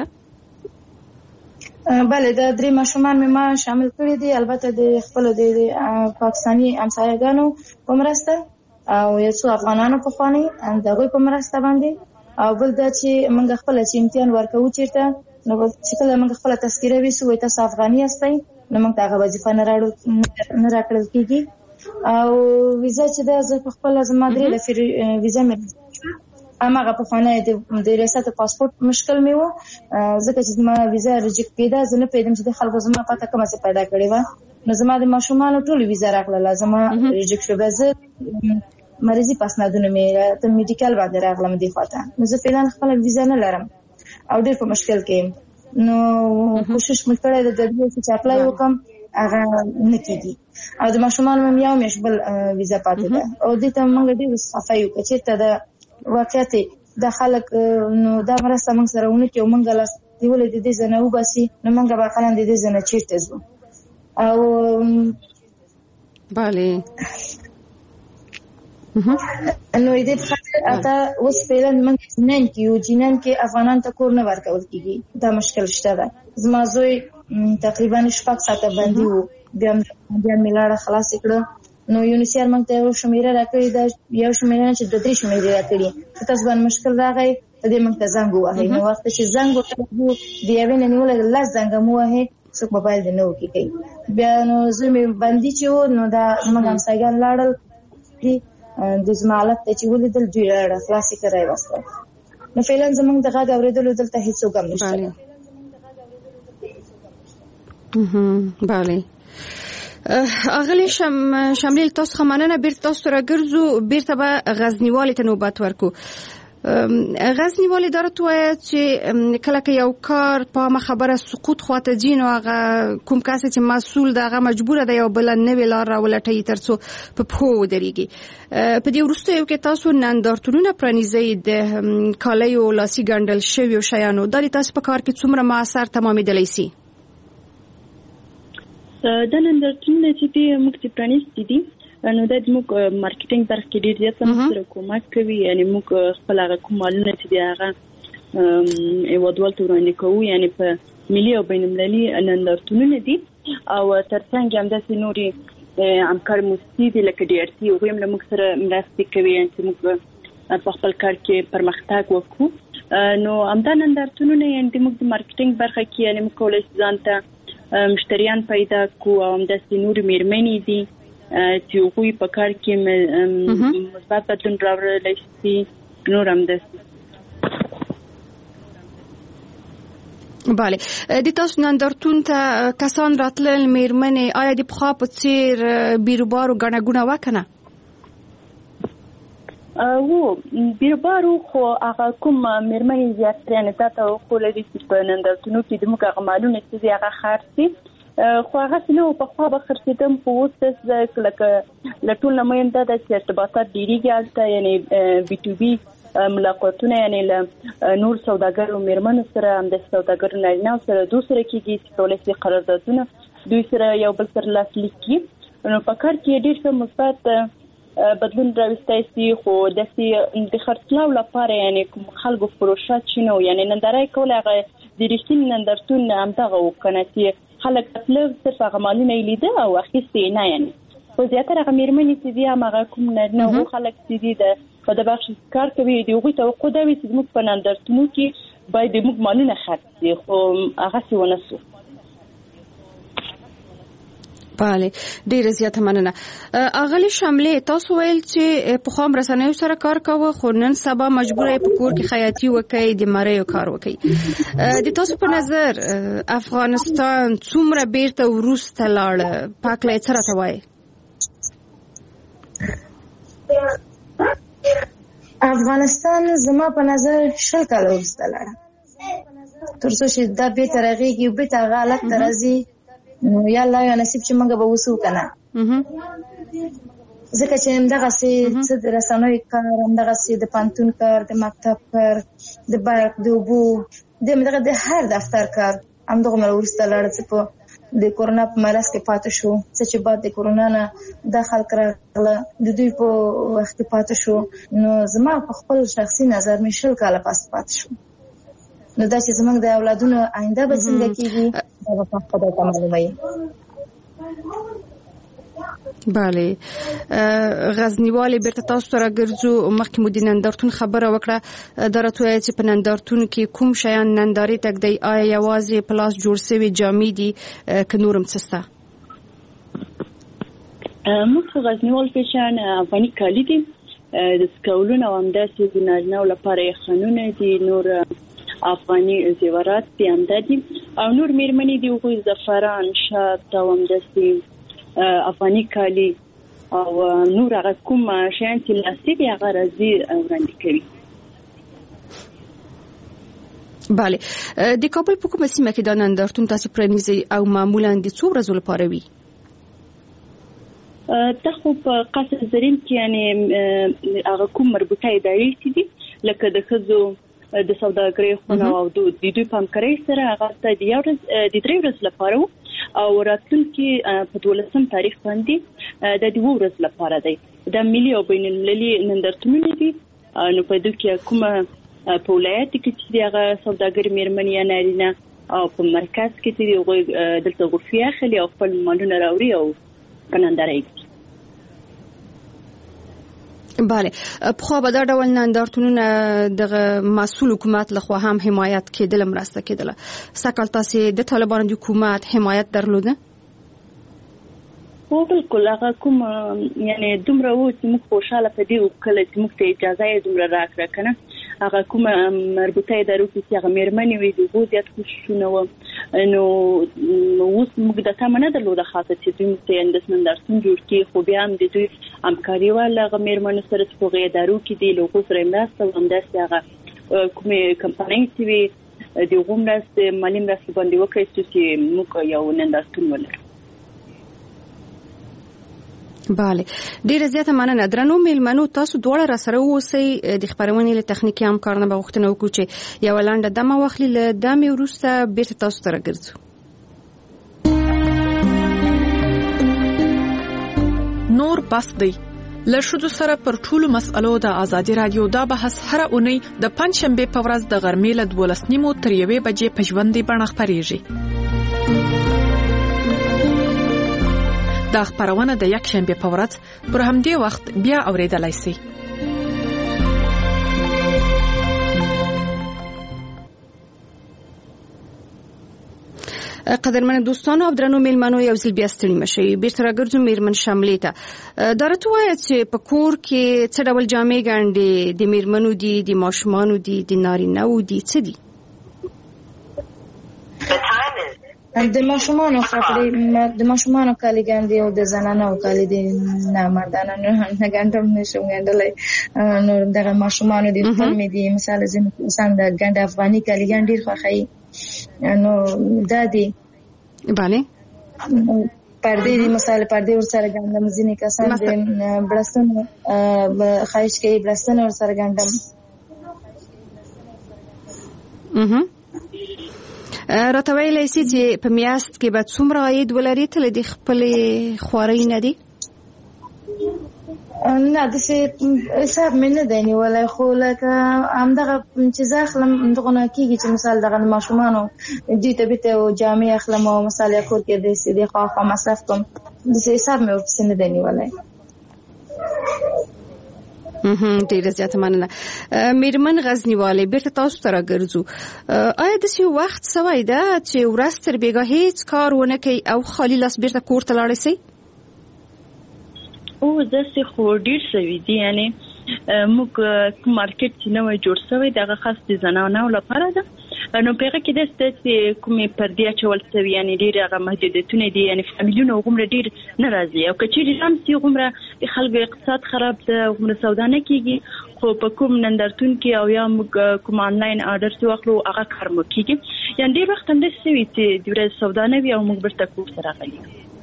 بله د درې ماشومان مې ما شامل کړی دي البته د خپل د پاکستاني همسایګانو په مرسته او یو څو افغانانو په خواني دغه په مرسته باندې او بل دا چې موږ خپل چې امتحان ورکوو چیرته نو چې کله موږ خپل تذکره ویسو تاسو افغاني یاستئ نو موږ هغه وظیفه نه راکړل کیږي او ویزا چې دا زه خپل زما درې لفر ویزا مې اماغه په خانه د ریاست پاسپورت مشکل مې و ځکه چې زما ویزا ریجکټ کېده زه نه پیدم چې د خلکو زما پته کومه څه پیدا کړې و نو زما د ماشومان ټول ویزا راغله زما ریجکټ شو زه مریضي پاسنادونه مې ته میډیکل باندې راغلم دی خاطر نو زه فعلا خپل ویزا نه لرم او ډېر په مشکل کې نو کوشش مې کړې د دې چې اپلای وکم هغه نه کیږي او د ماشومان مې یو مش بل ویزا پاتې ده او دې ته موږ ډېر صفای وکړو چې ته د واقعیت د خلک نو دا مرسته موږ سره ونه کې موږ لاس دیولې د دې زنه وباسي نو موږ به خلک د دې زنه چیرته زو او bale نو دې په خاطر اته اوس پیلن موږ جنن کې افغانان ته کور نه ورکول کیږي دا مشکل شته ده زما زوی تقریبا 6 ساعته باندې وو بیا ملاړه خلاص کړه نو یونیسیار موږ ته شمیره راکړی دا یو شمیره چې د 3 شمیره راکړي تاسو باندې مشکل راغی په دې موږ ته زنګ وهي نو وخت چې زنګ وکړو دی یو نه نیول لاس زنګ مو وهي څوک موبایل دی نو کوي بیا نو زمي باندې چې نو دا موږ هم سایګان لاړل د زمالت چې ولیدل دوی راځه خلاصي کوي واسطه نو فعلا زمونږ دغه اوریدل دلته هیڅ وګم نشته bale اغلی شامل تاسو خمانه بیرته تاسو راګرځو بیرته به غزنیوالي ته نوبت ورکو غزنیوالي درته وایي چې کله کې یو کار په خبره سقوط خواته جین او هغه کوم کس چې مسؤل دغه مجبور دی یو بل نه ویلار راولټي ترڅو په پخو ودرېږي په دې وروسته یو کې تاسو نندارتونونه پرانیزئ د کالیو لاسي ګنډل شوی شیانو د تاسو په کار کې څومره موثر تمامېدلی سي د نندارتونونه چې موږ چې پرانیستي دي نو د موږ مارکیټینګ برخه کې ډېر زیات سره کومک کوي یعنی موږ خپل هغه کومالونه چې دی هغه ایوادوال ته وړاندې کوو یعنی په ملي او بین المللي نندارتونونه دي او ترڅنګ هم د نوري همکار موسسې دي لکه ډي ار سي او هم موږ سره مرسته کوي چې موږ په خپل کار کې پرمختګ وکړو نو همدا نندارتونونه یعنی موږ د مارکیټینګ برخه کې یعنی موږ کولای شو ځان ته مشتریان پیدا کو او همداسې نور میرمنې دي چې هغوی په کار کې مثبت بدلون راوړلی شي نور همداسې. بله د تاسو نندارتون ته کسان راتلل میرمنې آیا د پخوا په څیر بیروبارو ګڼه ګوڼه وکنه؟ بیروبارو خو هغه کوم میرمنې زیاتره نه تاسو خو لري چې په نندارتونو کې د موږ هغه مالونه چې هغه خرڅي خو هغه نو په خوا به خرڅیدم په اوس لکه لټول نماینده د ارتباطات ډیریږي البته یعنی بي تو بي ملاقاتونه یعنی له نور سوداګرو میرمنو سره هم د سوداګرو نارینه سره دوی سره کېږي چې ولسی قراردادونه دوی سره یو بل سره لاسلیک کړي نو په کار کې ډېر څه مثبت بدلون راوستای شي خو داسې د خرڅلاو لپاره یعنی کوم خلکو پروژه چې نو یعنی نندارای کول هغه د رښتینې نندارتون همدغه وکنه چې خلک خپل صرف هغه مالونه لیده او اخیستي نه یعنی خو زیاتره هغه میرمنې چې دي هغه کوم نه خلک چې دي په د بخش کار کوي دی هغوی توقع دا وي چې موږ په نندارتونو کې باید موږ مالونه خرڅي خو هغه څه ونه سو. بله ډیره زیاته مننه. اغلی شاملې تاسو ویل چې په خام رسنیو سره کار کوو خو نن سبا مجبور یې په کور کې خیاطي وکړي د مریو کار وکړي. د تاسو په نظر افغانستان څومره بیرته وروسته لاړ پاکله څه راته وایي؟ افغانستان زما په نظر 20 کاله وروسته لاړ تر څو چې دا به ترغیږي به تا غلط ترازی نو یا الله یا نصیب چې موږ به وسو کنه ځکه چې همدغه سي څه د رسنوي کار همدغه سي د پانتون کار د مکتب کار د برق د اوبو دغه د هر دفتر کار همدغه مل وروسته لاړ چې په د کورونا په مرز کې پاتې شو چې بعد د کورونا نه داخل کړل د دوی په وخت پاتې شو نو زما په خپل شخصي نظر مې 20 کاله پاتې شو نو دا چې زمونږ د اولادونو آینده به څنګه کیږي دا په خپل معلومه وي. بله غزنیوالی بیرته تاسو سره ګرځو مخکې مو د نندارتون خبره وکړه درته وایي چې په نندارتون کې کوم شیان نندارې تک دی آیا یوازې پلاس جوړ شوی جامې دي که نورم څه شته؟ موږ غزنیوال فیشن افغاني کالي دي د سکولونو او همداسې د نارینه‌و لپاره خانونه دي نور افغاني زیورات دي همداسې او نور میرمنې دي هغوی زعفران شات او همداسې افغاني کالي او نور هغه کوم شیان چې لاسي دي هغه راځي وړاندې کوي. بله د کابل په کومه سیمه کې دا نندارتون تاسو پرانیزئ او معمولا د څو ورځو لپاره وي؟ ته خو په قصر زرین کې یعنی هغه کوم مربوطه ادارې دي لکه د ښځو د سوداګرۍ خونه او د دوی په همکارۍ سره هغه د 3 ورځې لپاره او راتلونکي په 12 تاریخ باندې د 2 ورځې لپاره دی. د ملي او بین المللي نندارتونونه دي نو په دوی کې کومه په ولایت کې چې هغه سوداګر میرمنې نارینه او په مرکز کې چې دلته غرفه اخلي او خپل مالونه راوړي او نندارې کوي. بله په به دا ډول نندارتونونه د مسؤل حکومت لخوا هم حمایت کېدل مرسته کېدل سکل تاسو د طالبانو د حکومت حمایت درلوده؟ او بالکل هغه کوم یعنی دومره و چې موږ خوشاله پدې وکړل چې موږ ته اجازه یې دومره راکړه کنه هغه کوم مربوطه ادارو چې هغه میرمنې وي د زیات خوشونه و نو اوس موږ د تامنه درلوده خاطر چې دوی ته اندسمن درسون جوړ کی خو بیا هم د دوی همکاري ولا هغه میرمنې سره په ادارو کې دی لوګو سره مرسته ونداسي هغه کومه کمپنۍ چې وي د غومرست مالی مرسته باندې وکړي چې موږ یو نندارتون ولرو. بله ډیره زیاته مننه. درنو میلمنو تاسو دواړه را سره اوسئ د خبرونې له تخنیکي همکارانو به غوښتنه وکړو چې یو لنډه دمه واخلي له دمې وروسته بیرته تاسو ته راګرځو. نور بس دی له ښځو سره پر ټولو مسألو د ازادي رادیو دا بحث هره اونۍ د پنځشنبه په ورځ د غرمې له 12:30 تر 1 بجې په ژوندۍ بڼه خپریږي. دا خبرونه د یک شنبه په ورځ پر همدې وخت بیا اوریدلای شئ. قدرمن دوستانو او درنو میلمنو یو ځل بیا ستړي مشي بیرته راګرځو میرمن شاملې ته درته وایي چې په کور کې څه ډول جامې ګنډي د میرمنو دي د ماشومانو دي د نارینه‌و دي څه دي د ماشومانو خپل د ماشومانو کالي ګنډي او د زنانو کالي دي نه مردانه نه ګنډم نشم ګنډلای نو دغه ماشومانو دي خپل مې دي مثال زم انسان د ګنډ افغاني کالي ګنډي خوخی نو دادی bale پردې دي مثال پردې ور سره ګنډم ځینې کسان د بلستون خایش کې بلستون ور سره ګنډم راته ویلای شي چې په میاشت کې به څومره عاید ولري تل د خپل خواري نه دي نه د څه حساب مې نه دی نیولای خو لکه همدغه چې زه اخلم دغه نه کېږي چې مثال دغه ماشومانو دوی ته بیته او جامې اخلم او مثال یې کور کې د سیدي خواخوا مصرف کوم د څه حساب مې ورپسې نه دی نیولای ډیره زیاته مننه میرمن غزنیواله بیرته تاسو ته راګرځو آیا د څه وخت سوي ده چې ورځ تر بیګه هیڅ کار ونه کوي او خالی لاس بیرته کور ته لاړ شي او زه خو ډیر سوي دي یعنی موږ مارکیټ چې نو جوړ شوی دغه خاص د زنانو لپاره ده نو پیغه کې د ستې کومې پردې چول سوي یعنی ډیر هغه محدودیتونه دي یعنی فامیلونو غومره ډیر ناراضي او کچې هم سي غومره د خلکو اقتصاد خراب ده غومره سودا نه کیږي خو په کوم نندرتون کې او یا موږ کوم آنلاین آرډر څو واخلو هغه کار مو کیږي یعنی ډیر وخت هم د سوي چې د ورځ سودا نه وي او موږ برته کوم سره غلي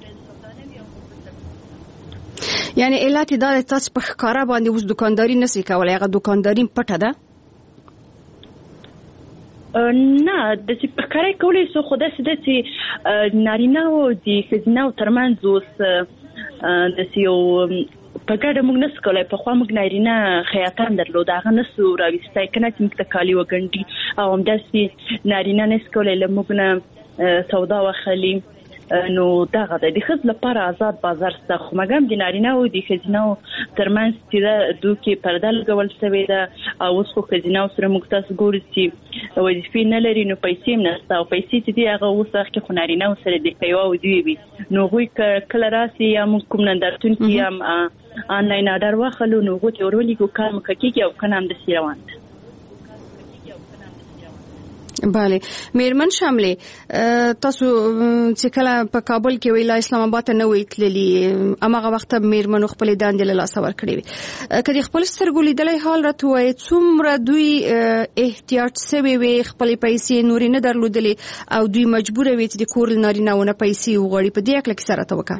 یعنی علت دا تاسو په ښکارا باندې اوس دکانداري نشي کولای هغه دکانداري پټه ده نه د څه په کارای کولای سو خو د څه چې نارینه او د ښځینه ترمنځ اوس د سیو په ګډه موږ نس کولای په خوا موږ نارینه خیاطان درلود هغه نسو راوستای کنه چې موږ تکالی وګڼي او هم د سې نارینه نس کولای لموږ نه سودا وخلی نو دغه د خځ لپاره آزاد بازار سته خو مګم د نارینه او د ښځینه ترمنځ چې دوی پرده لګول شوی ده او اوس خو ښځینه سره موږ تاسو ګورئ چې وظیفې نه لري نو پیسې نه ستا او پیسې چې دی هغه اوس وخت خو نارینه سره د پیوا او دی وي نو غوي کله راسي یا موږ کوم نندرتون کې هم آنلاین آرډر واخلو نو غوته ورولې کو کار مکه کې او کنه هم د سیروان bale میرمن شاملې تاسو چې کله په کابل کې ویلا اسلام آباد ته نه وېتللی امغه وخت میرمن خپل داندې له لاس ور کړی وي کله خپل سترګو لیدلې حال راته وای څومره دوی احتیاط سوي وي خپل پیسې نوري نه درلودلې او دوی مجبور وي چې د کور نارینه ونه پیسې وغوړي په دې اکل کې سره توکا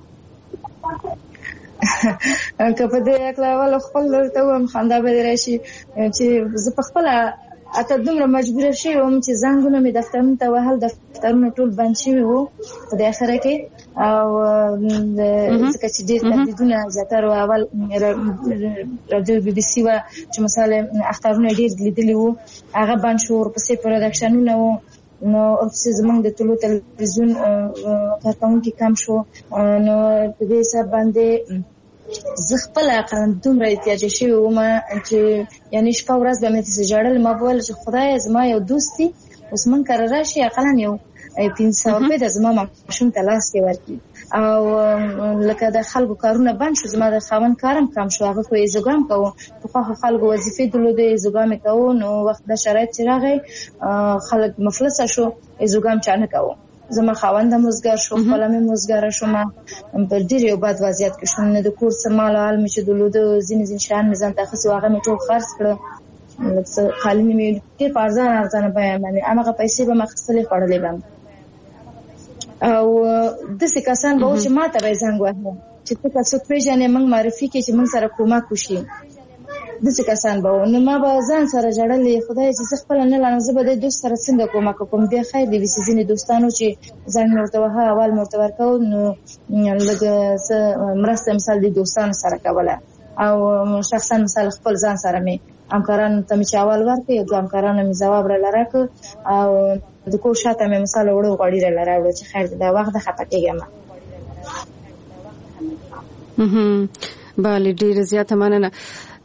که په دې اکل ول خپل ته هم خندا به راشي چې زه په خپل اته دومره مجبور شوم چې زنګونه می دفترونو ته وهل دفترونه ټول بند شوي وو په د اخره کې او ځکه چې ډېر تهدیدونه زیاتره اول رادیو بي بي سي وا چې مثلا اخترونه ډېر لیدلي وو هغه بند شو ورپسې پروډکشنونه وو نو ورپسې زمونږ د ټولو تلویزیون کارکونکي کم شو نو په دې حساب باندې زه خپل عقل دومره احتیاج شوی وم چې یعنی شپه ورځ به مې تاسو جوړل ما بول چې خدای زما یو دوستي اوس من کار راشي عقل یو 500 روپے د زما ماشوم ته لاس کې ورکړي او لکه د خلکو کارونه بند شو زما د خاون کارم کم شو هغه خو ایزوګام کوو په خلکو وظیفې درلوده ایزوګام کوو نو وخت د شرایط چې راغی خلک مفلس شو ایزوګام چانه کوو زما خاوند مزګر شو خپل مې مزګر شو ما په ډیر یو بد وضعیت کې شوم نه د کور سمال حال مې چې دلوده زین شان مزان تاسو هغه مې ټول خرڅ کړ لکه خالي مې کې پارزان ارزانه بیان باندې هغه پیسې به مخصلې خړلې باندې او د څه کسان به چې ما ته زنګ وهه چې تاسو پیژنې موږ معرفي کې چې موږ سره کومه کوشي د څه کسان به نو ما به ځان سره جړلې خدای چې خپل نه لانه زه به د دوست سره څنګه کومه کوم دی خیر دی وسیزینې دوستانو چې ځان مرته وها اول مرته ورکاو نو لږه مرسته مثال دي دوستانو سره کوله او شخصا مثال خپل ځان سره مې همکاران ته مې چاول ورکړ یو همکارانو مې جواب را لراک او د کو شاته مې مثال وړو غړي را لراوړ چې خیر دا وخت د خپه کېږم bale ډیره زیاته مننه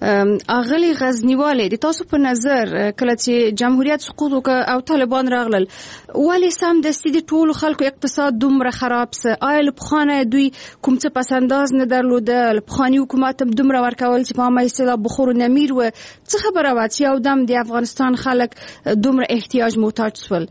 اغلی غزنیواله د تاسو په نظر کله چې جمهوریت سقوط وکړ او طالبان راغلل ولې سم دستي د ټولو خلکو اقتصاد دومره خراب سه آیا له پخوانه دوی کوم څه پسنداز نه درلوده له پخواني حکومت هم دومره ورکول چې په عامه اصطلاح بخور نمیر و څه خبره وه چې یو دم د افغانستان خلک دومره احتیاج محتاج شول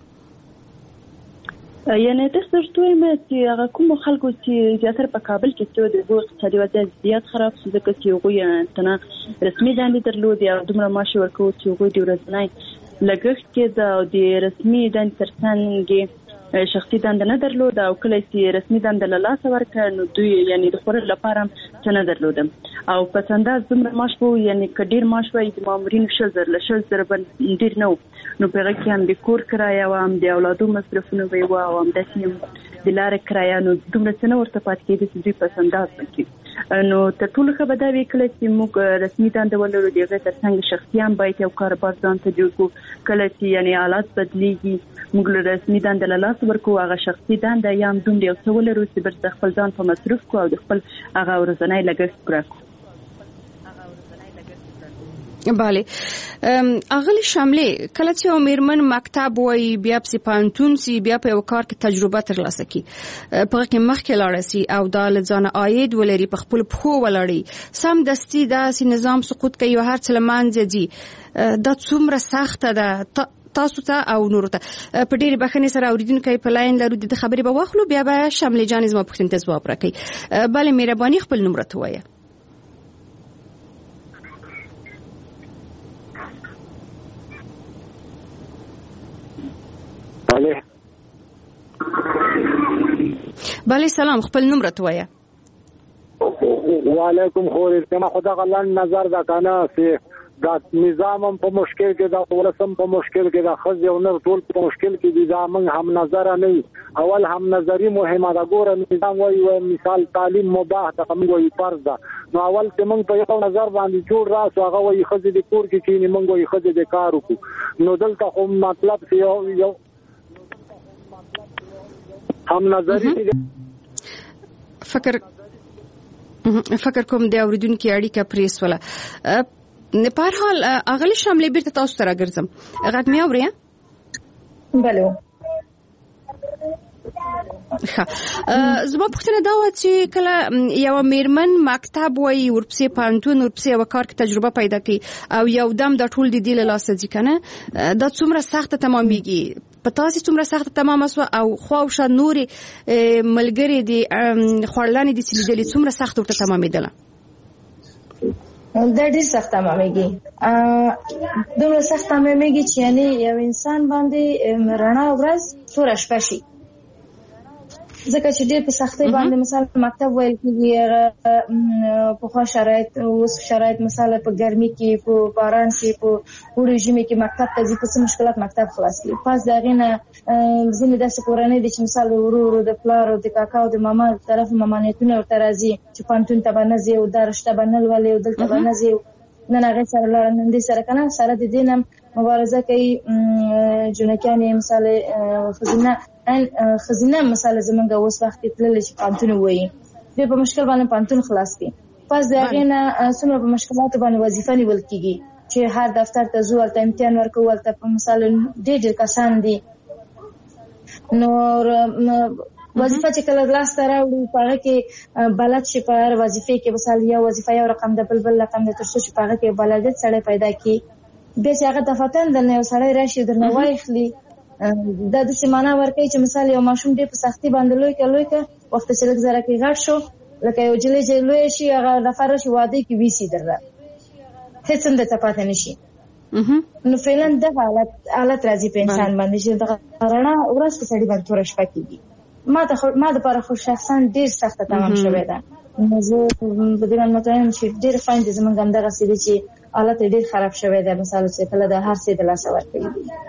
یعنی د سرتوی مې چې هغه کوم خلکو چې زیاتره په کابل کې څو د اقتصادي وضعیت زیات خراب شو ځکه چې هغوی تنه رسمي دندې درلودې او دومره معاش ورکول چې هغوی د ورځنی لګښت کې د رسمي دندې ترڅنګ شخصي دنده نه درلود او کله چې رسمي دنده له لاسه ورکړ نو دوی یعنی د خورل لپاره څه نه درلودم او په انداز دومره معاش وو یعنی کډیر معاش وای د مامورینو شل زر باندې ډیر نو په هغه کې هم د کور کرایه او هم د اولادو مصرفونه وي او هم د سیم د لارې کرایه نو دومره څه نه ورته پات کېږي چې دوی په انداز وکړي نو ته ټول خبره دا وکړه چې موږ رسمي دنده ولرو دغه ترڅنګ شخصي هم باید یو کاروبار ځان ته جوړ کړو کله چې یعنی حالات بدلیږي موږ له رسمي دنده له لاس ورکو هغه شخصي دنده یا هم دومره یو څه ولرو چې بر خپل ځان په مصرف کو او د خپل هغه ورځنی لګښت پوره کړو بله اغلی شامله کله چې میرمن مکتب وای بیا په پانتون سی بیا په یو کار کې تجربه ترلاسه کی په کې مخکې لاړ سي او د ځان عاید ولري په خپل پخو ولړي سم دستي داسې نظام سقوط کوي هر څه لمانځي دي د څومره سخته ده تاسو ته او نور ته په ډېر بخښنې سره اوریدونکو په لاین لرو د خبرې به واخلو بیا به شامله جان زما پوښتنې ته ځواب راکړي بله مهرباني خپل نمبر ته وایه بله سلام خپل نمبر ته وایه وعلیکم خور کما خدا غلان نظر دا کنه چې دا نظام په مشکل کې دا ولسم په مشکل کې دا خځه او نر ټول په مشکل کې دي دا موږ هم نظر نه اول هم نظری مهمه دا ګوره نظام وایي مثال تعلیم مباح ته موږ وایي فرض ده نو اول چې موږ په یو نظر باندې جوړ راسو هغه وایي خځه د کور کې چې موږ وایي خځه د کار وکړو نو دلته خو مطلب یو هم نظری فکر کوم د اوریدونکو اړیکه پریس ولا په هر حال اغلی شامله بیرته تاسو ته راګرځم غږ مې اورئ بله زما پوښتنه دا و چې کله یو میرمن مکتب وایي ورپسې پانتون ورپسې یو کار کې تجربه پیدا کړي او یو دم د ټول د دې له لاسه ځي کنه دا څومره سخته تمامېږي په تاسو څومره سخته تمامه شو او خواوشه نوري ملګری دي خړلانې دي چې لیدلې څومره سخت ورته تمامېدله دا ډېر سخت تمامېږي دومره سخت تمامېږي چې یعنی یو انسان باندې رڼا ورځ تور شپه شي ځکه چې ډېر په سختۍ باندې مثلا مکتب ویل کېږي په خوا شرایط اوس شرایط مثلا په ګرمي کې په باران کې په وړي ژمي کې مکتب ته ځي په څه مشکلات مکتب خلاص کړي پس د هغې نه ځینې داسې کورنۍ دي چې مثلا ورو د پلار او د کاکا او د ماما طرف مامانیتونه ورته راځي چې پانتون ته به نه ځي او دا رشته به نه لولي او دلته به نه ځي نن هغې سره لاړه نن دې سره که نه سره د دې نه مبارزه کوي جنکیانې مثلا خزینه مثلا زمونږ اوس وخت کې تللی چې پانتون ووایي دوی په مشکل باندې پانتون خلاص کړي پس د هغې نه څومره په مشکلاتو باندې وظیفه نیول کېږي چې هر دفتر ته ځو هلته امتحان ورکوو هلته په مثلا ډېر کسان دي نو وظیفه چې کله لاس ته راوړو په هغه کې بلد شي په هر وظیفې کې مثلا یو وظیفه یو رقم د بل رقم د تر څو چې په هغه کې بلدیت سړی پیدا کړي بیا چې هغه دفتر درنه یو سړی راشي درنه واخلي دا د سیمانه ورکې چې مثال یو ماشوم دې په سختي باندې لوی ک وخت چې لږ زره کې غټ شو لکه یو جلې چې لوی شي هغه لفر شي واده کې ویسي درته هیڅ هم د تپاتې نشي نو فعلا د حالت راځي په انسان باندې چې د رڼا ورځ په سړي باندې تور شپه کېږي ما د لپاره خو شخصا ډېر سخته تمام شوې ده نو زه په دې باندې متوجه یم چې ډېر فاین دي زمونږ همدغه سړي چې حالت ډېر خراب شوی دی مثال چې کله د هر څه د لاسه ورکوي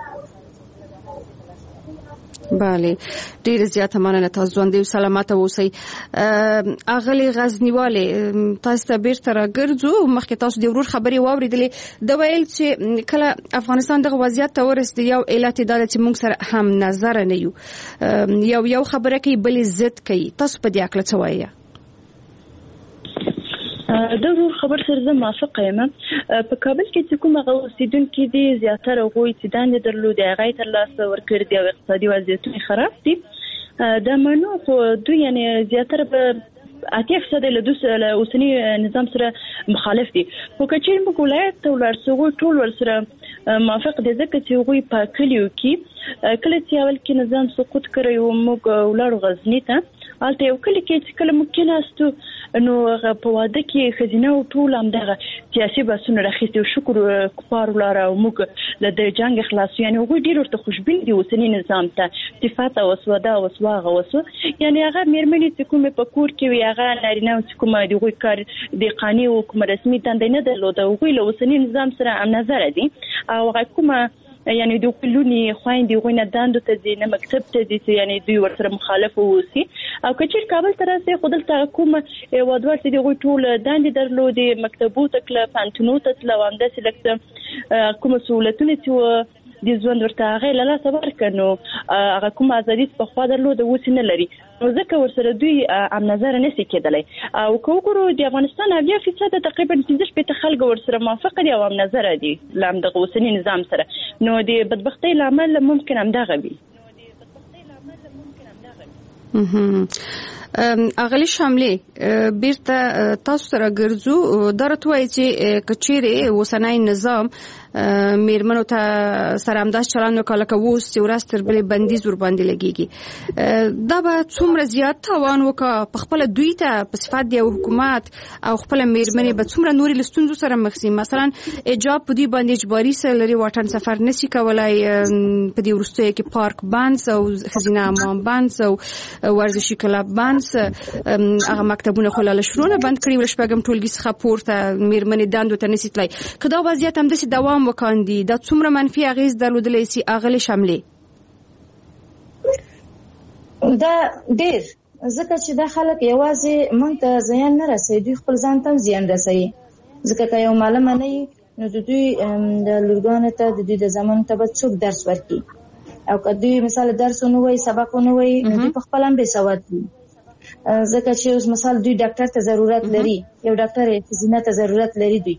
بله ډیر زیاته مننه تاسو ژوندۍ او سلامته اوسئ اغلی غزنیواله تاسو ته بیرته راګرځو مخکې تاسو د ورور خبرې واوریدلې د ویل چې کله افغانستان دغه وضعیت ته ورسېد یو علت دا چې موږ سره هم نظر نه یو خبره کوي بلې ضد کوي تاسو په دې اړه څه وایي د ضرور خبر سره زه موافقه یم. په کابل کې چې کومه اوسیدونکو دي زیاتره غوي چې دانې درلودي هغه تر لاسه ورکړي دي او اقتصادي وضعیت خراب دي. د منو خو دوی یعنی زیاتره په 80% له دوسه اوسنی نظام سره مخالف دي. خو کچیر موږ ولایت ته ورسوغو ټول ورسره موافق دي ځکه چې غوي په کلیو کې کله چې اول کې نظام سقوط کړی او موږ ولر غزنی ته البته یو کلی کې چې کله ممکن استو نو په واده کې خزینه او ټول همدغه سیاسي بحثونه راخېستي او شکر کفار ولاره او موږ د جنگ خلاص یعنی هغه ډیر ورته خوشبین دي اوسنی نظام ته صفات او وسوده او وسواغه وسو یعنی هغه مېرمنې چې کومه په کور کې وي هغه نارینه چې کومه دی غوي کار د قانوني او کوم رسمي دندې نه درلوده او له اوسنی نظام سره هم نظر دي او هغه کومه یعنی د کلونی خويندې غوینه داندو ته دي نه مکتب ته دي یعنی دوی ورسره مخالف ووسی او کچیر کابل ته راځي خودل ته کوم ودوار چې غوي ټول داندې درلودي مکتبو ته کله پانتونو ته تلوام د سلیکټ کوم سہولتونه چې د ژوند ورته هغه لاله صبر کنو هغه کوم ازادي په خوا درلوده وسینه لري نو ځکه ورسره دوی ام نظر نه سي کېدلای او کوګورو د افغانستان 80% تقریبا 15% خلک ورسره موافق دي او ام نظر دي لام د اوسنی نظام سره نو د بدبختی لامل ممکن هم دغه وي اغلی شاملې بیرته تاسو سره ګرځو درته وایي چې کچېره وسنای نظام میرمنو ته سره همداس چلند وکړه لکه اوس چې ورځ تر بلې بندیز ور باندې لګيږي دا به څومره زیات تاوان وکړي په خپل دوی ته په صفات دی حکومت او خپل میرمنې به څومره نوري لستونزو سره مخ شي مثلا اجاب په دې باندې اجباري سره لري واټن سفر نشي کولای په دې ورستو کې پارک بانس او خزینه امام بانس او ورزشي کلاب بانس هغه مکتبونه خلاله شرونه بند کړی ورشپګم ټولګي څخه پورته میرمنې داندو ته نشي تلای کدا وضعیت هم د دوام وکاندي دا څومره منفي اغیز درلودلی سي اغلی شاملې دا ډېر ځکه چې دا خلک یوازې مونږ ته زیان نه رسوي دوی خپل ځان ته زیان رسوي ځکه که یو معلم نه نو دوی د لورګانو ته د دوی د زمان ته به څوک درس ورکړي او که دوی مثال درس نه وای سبق نه وای نو دوی په خپل هم بې سواد دي ځکه چې اوس مثال دوی ډاکټر ته ضرورت لري یو ډاکټر خزینه ته ضرورت لري دوی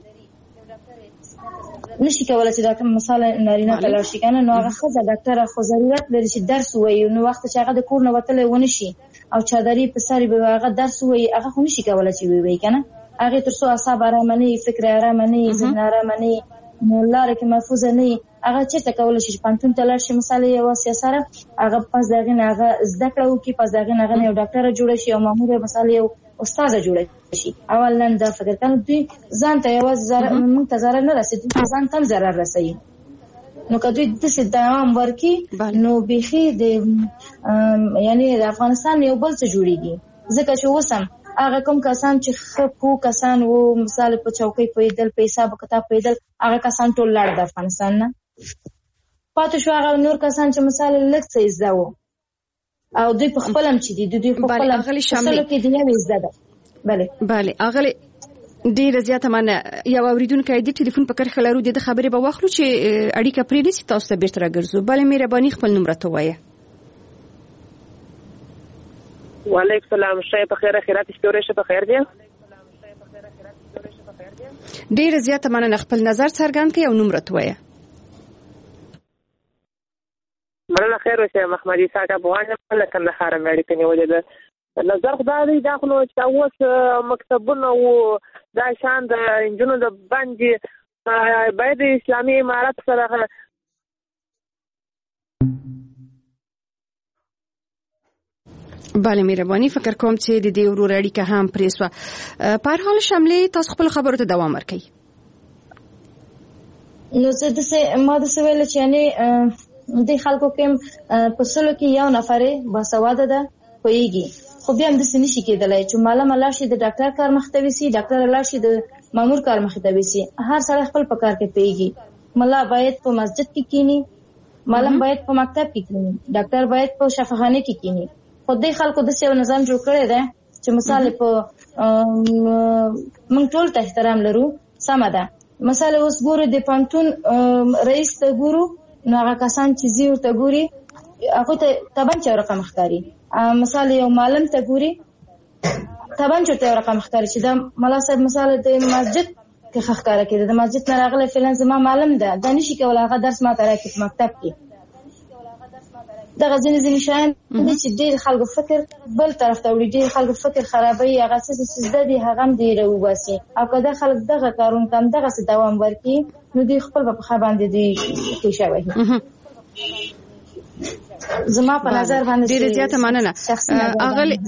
نشي کولای چې ډاکټر مثلا نارینه ته لاړ شي کنه نو هغه خزه ډاکټر خو ضرورت لري چې درس وایي نو وخت چې هغه د کور نه وتل ونه شي او چادرې په سر به هغه درس وایي هغه خو نشي کولای چې وایي کنه هغه تر څو اعصاب آرام نه فکر آرام نه ذهن آرام نه نو لاره کې محفوظ نه هغه چې تکول شي پانتون ته لاړ شي مثلا یو سیاسره هغه پس دغه نه هغه زده کړو کې پس دغه نه یو ډاکټر جوړ شي او مامور مثلا یو استاد جوړ شي اول نن دا فکر کنه دوی ځان ته یوازې موږ ته zarar نه رسېږي ځان ته zarar رسېږي نو کله دوی د سدام ورکی نو بيخي د یعنی د افغانستان یو بل څه جوړیږي ځکه چې وسم هغه کوم کسان چې خپو کسان وو مثال په چوکۍ پیدل په حساب کتاب پیدل هغه کسان ټول لاړ د افغانستان نه پاتې شو هغه نور کسان چې مثال لږ څه زده وو او دوی په خپل هم چې دي دوی په خپل اغلی شامل کې دی نه زده بله اغلی ډیر زیاته منه یو اوریدونکو د ټلیفون په کرخه لرو د خبرې به واخلو چې اړیکه پرې نسی تاسو ته بیرته راګرځو بل مهرباني خپل نمبر ته وایه وعلیکم السلام شای په خیر خیرات شپورې په خیر دی ډیر زیاته منه خپل نظر څرګند کړئ او نمبر ته وایه مننه خیر اوسه محمد عیسی افغان له کندهار امریکا نیولې ده نظر خدای دا خو چې اوس مکتبونه او دا شان د انجنونو د باندې باید اسلامي امارات سره بله مهرباني فکر کوم چې د دې ورور اړیکه هم پریسوه په هر حال شاملې تاسو خپل خبرو ته دوام ورکړئ نو زه د ما د سوال چې یعنی د خلکو کې په سلو کې یو نفرې باسواده ده پويږي خو بیا هم د سنشي کېدلای چې معلم الله شي د ډاکټر کار مختوي سي ډاکټر الله شي د مامور کار مختوي سي هر سره خپل په کار کې پويږي ملا باید په مسجد کې کینی معلم باید په مکتب کې کینی ډاکټر باید په شفاخانه کې کینی خو د خلکو د سیو نظام جوړ کړی دی چې مثال په موږ ټول ته احترام لرو سم ده مثلا اوس ګورو د پانتون رئیس ته ګورو نو هغه کسان چې زیو ته ګوري هغه ته تبان چې رقم ښکاری مثلا یو معلم ته ګوري طبعا چې ته رقم ښکاري چې دا ملا صاحب مثال د مسجد کې ښکارا کېده د مسجد نه راغله فلان زما معلم ده دا نشي کولای هغه درس ما ته راکړي په مکتب کې دا ځینې شیان چې ډېر خلکو فکر بل طرف ته وړي ډېر خلکو فکر خرابوي هغه څه چې زده دي هغه هم ډېر وباسي او که دا خلک دغه کارونه کم دغه څه دوام ورکړي نو دوی خپل په پښه باندې دوی کې شوی زما په نظر باندې ډېر زیاته مننه اغلی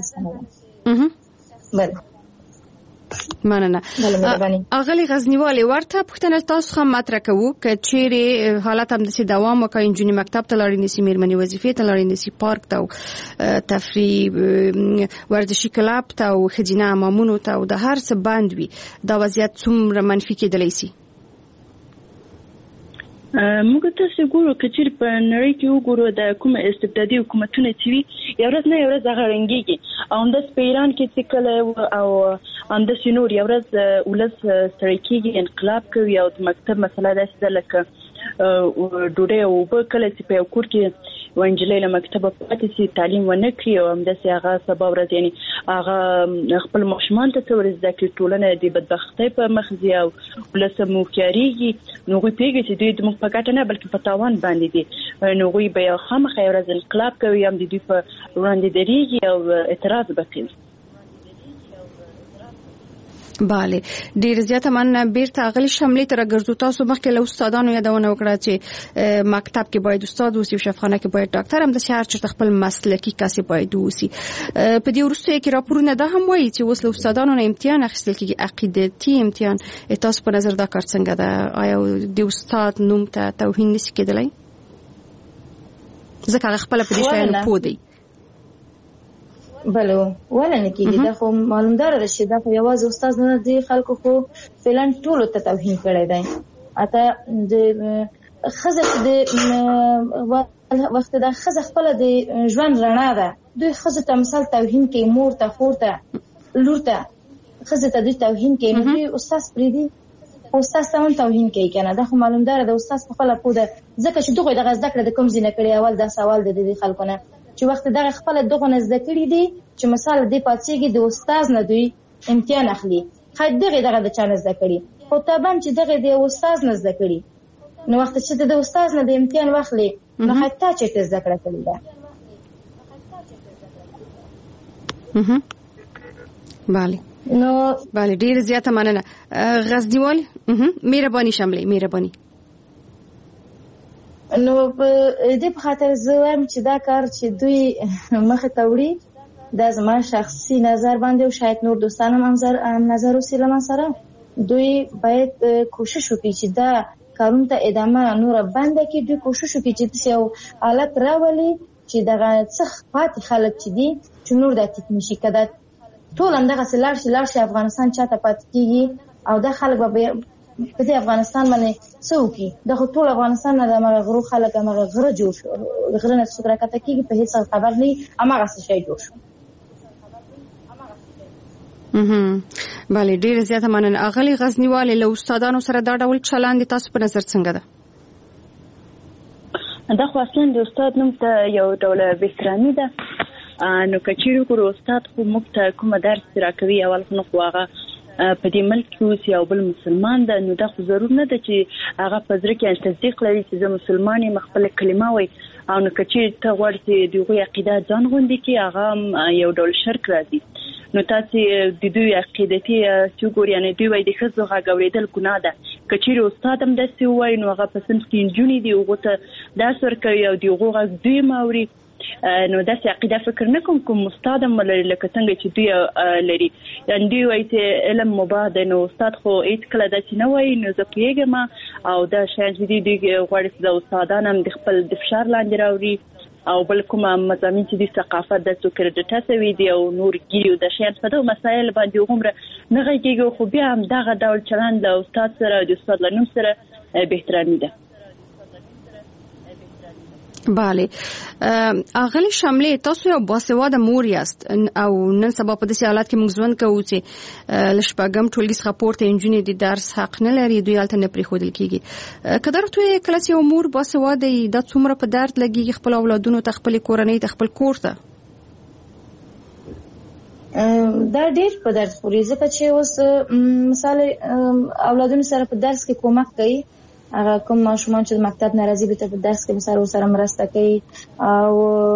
مننه اغلی غزنیوالي ورته پښتنه تاسو هم مطرح کوو ک چیرې حالت هم د دوام وکړي انجونی مکتب ته لاړې نسی میرمنې وظیفې ته لاړې نسی پارک ته تفریح ورزشي کلاب ته او خجینه امامونو ته او د هر څه بند وي دا وضعیت څومره منفي کېدلی شي موږ تاسو ګورو کچیر په نړۍ کې وګورو د کومه استبدادي حکومتونه چې وي یو ورځ نه یو ورځ هغه رنګيږي او د ایران کې چې کله او د سينور یو ورځ ولس سره کېږي انقلاب کوي او د مکتب مسله ده چې لکه ډوډۍ او په کله چې په کور کې وانجلې له مکتب پاتې سي تعلیم ونه کړی او هم د هغه سبب ورځ یعنی هغه خپل ماشومان ته ورز د ټولنه د بدبختۍ په مخ ځي او ولس موکیریږي نو غوي پیږي چې دوی د موږ په ګټه نه بلکې په تاوان باندې دي نو غوي به خامخا ورځ انقلاب کوي هم د دوی په وړاندې درېږي او اعتراض وکړي bale ډیر زیاته مننه بیرته غلی شملې تر ګرځو تاسو مخکې له استادانو یادونه وکړه چې مکتب کې باید استاد اوسي او شفاخانه کې باید ډاکټر هم د شهر چې خپل مسلکی کسي باید اوسي په دې ورسته کې راپورونه ده هم وایي چې وسله استادانو نه امتحان اخیستل کېږي عقیدتي امتحان تاسو په نظر دا کار څنګه ده آیا د استاد نوم ته توهین نشي کېدلی ځکه خپل په دې شی نه پودي بلو ولا نه کېږي دا خو معلومدار راشي دا خو یوازې استاد نه دی خلکو خو فلان ټول ته توهین کړی دی اته د خزه د وخت دا خزه خپل د ژوند رڼا ده دوی خزه ته مثال توهین کوي مور ته خور ته لور ته خزه ته د توهین کوي نو استاد پریدي استاد ته توهین کوي کنه دا خو معلومدار ده استاد په خپل پوده ځکه چې دغه د غزد کړه د کوم ځینه کړي اول دا سوال د دې خلکو نه چې وخت دغه خپل دغه نزد کړی دي چې مثال دې پاتېږي د استاد نه دوی امتحان اخلي خای دغه د چا نزد کړي خو طبعا چې دغه د استاد نزد کړي نو وخت چې د استاد نه د امتحان واخلي نو حتی چې تزد کړه کړی ده bale نو bale ډیر زیاته مننه غزنیوال مهرباني شاملې مهرباني نو دې په خاطر زه وایم چې دا کار چې دوی مخه ته وړي دا زما شخصي نظر باندې او شاید نور دوستانو هم نظر وسیله ما سره دوی باید کوشش وکړي چې دا کارونه ته ادامه نور باندې کې دوی کوشش وکړي چې یو حالت راولي چې دغه څخ پاتې خلک چې دي چې نور د تکنیشي کده ټول همدغه سلار شي افغانستان چاته پاتې کیږي او دا خلک به په دې افغانستان باندې څوکي د ټول افغانستان نه د غرو خلک هغه غره جوړ شو غره نه څوک راکته کیږي په هیڅ خبر نه هغه څه شي جوړ شو bale ډیر زیاته مننه اغلی غزنیوالي له استادانو سره دا ډول چلند تاسو په نظر څنګه ده دا خو اصلا د استاد نوم ته یو ډول بهترامي ده نو کچېرو ګورو استاد خو موږ ته کوم درس راکوي اول خو هغه په دې ملک کې یو بل مسلمان ده نو دا خو ضرور نه ده چې هغه په ځر کې تصدیق لري چې زه مسلمان یم خپل کلمه وای او نو کچې ته ورته دغه عقیده ځان غوندي کې هغه یو ډول شرک راځي نو تاسو د دوی عقیدتي چې ګوري نه دوی وای د خزو غاوریدل ګناه ده کچې استاد هم د سی وای نو هغه په سم کې جونی دی وګ ته دا سر کوي او دغه غږ دوی ماوري نو داسې عقیده فکر نه کوم استاد هم لکه څنګه چې دوی لري یعنی دوی وایي چې علم مباح دی نو استاد خو هیڅ کله داسې نه وایي نو زه پوهېږم او دا شیان چې دوی غواړي چې د استادان هم د خپل د فشار لاندې راوړي او بل کوم مضامین چې د ثقافت د سکرډټا سوي دي او نور ګیرو د شیان په دغه مسایل باندې عمره نه غږیږي خو بیا هم دغه ډول چلند د استاد سره د استاد لنوم سره بهترامي ده bale اغلی شاملې تاسو یو باسواده مور یاست او نن سبا په داسې حالت کې موږ ژوند کوو چې لشپږم ټولګي څخه پورته انجونې د درس حق نه لري دوی هلته نه پرېښودل کېږي که درته کله چې یو مور باسواده دا څومره په درد لګېږي خپل اولادونو ته خپلې کورنۍ ته خپل کور ته دا ډیر په درد خوري ځکه چې اوس مثال اولادونو سره په درس کې کومک کوي هغه کوم ماشومان چې مکتب ناراضي به په درس کې مثال سره مرسته کوي او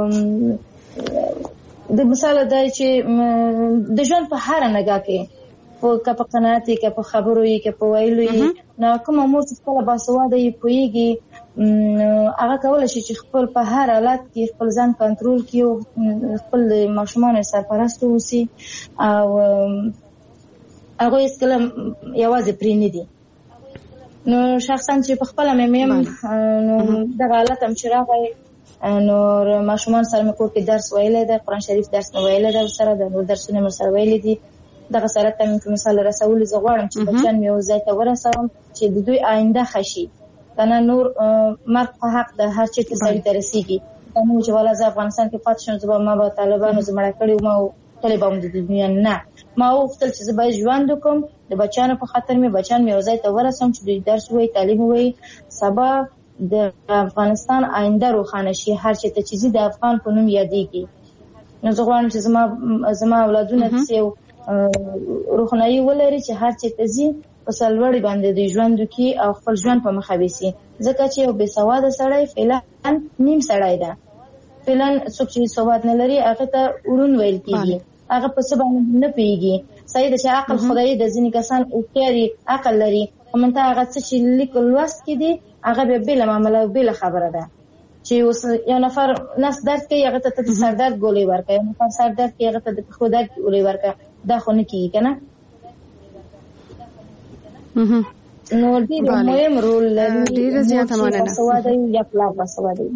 د مثال دای چې د ژوند په هر نګاه کې په قناعت کې په خبرو کې په ویلو نو کوم امور چې خپل باسواده یې پويږي هغه کولای شي چې خپل په هر حالت کې خپل ځان کنټرول کړي او خپل ماشومان سرپرست اوسي او هغه هیڅ کله یوازې پرې نه دي. نو شخصا چې په خپل مېم نو د حالت هم چې راغی نو ماشومان سره مې کور کې درس ویلې ده قرآن شریف درس نه ویلې ده سره د درسونه مې سره ویلې دي دغه سره تم په مثال رسول زغوارم چې بچن مې وزای ته ورسوم چې د دوی آینده خشي کنه نور مرګ په حق د هر چا ته سړی ترسيږي نو چې ولا ز افغانستان کې پات شوم زما ما به طالبانو زمړه کړی ما طالبانو د دنیا نه ما وختل چې زما ژوند کوم د بچانو په خاطر مې بچان مې وزای ته ورسوم چې دوی درس وای تعلیم وای سبا د افغانستان آینده روښانه شي هر چا ته چې د افغان په نوم یادېږي. نو زه غواړم چې زما اولادونه چې روښنايي ولري چې هر چا ته زی په سلوړی باندې د ژوند کې او خپل ژوند په مخابسي ځکه چې یو بے سواده سړی فعلا نیم سړی ده فعلا څوک چې سواد نه لري هغه ته ورون ویل کیږي هغه په څه باندې نه پیږي صحیح ده چې عقل خدای د ځینې کسان او کېري عقل لري کومنته هغه چې لیکل واست کړي هغه به بل معاملې بل خبره ده چې اوس یو نفر نس درد کوي هغه ته سر درد ګولې ورکوي نو سر درد کوي هغه ته د خدای ګولې ورکوي دا خو نه کیږي کنه. نو ډیر مهم رول لري ډیر زیاته مننه سواده یا پلا سواده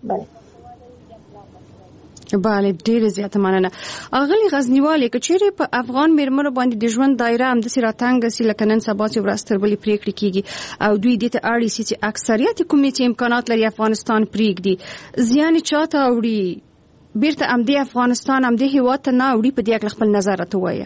بله ډیر زیاته مننه. اغلی غزنیوال کچېری په افغان میرمنو باندې د ژوند دایره هم د سراتنګ سي لکه نن سبا چې ورستر بلی پریکړه کیږي او دوی د اړ سي چې اکثریت کمیټې امکانات لري افغانستان پریږدي ځان چاته وړي بیرته ام دی افغانستان ام دی هیواد ته نه وړي په دې خپل نظر ته وایي.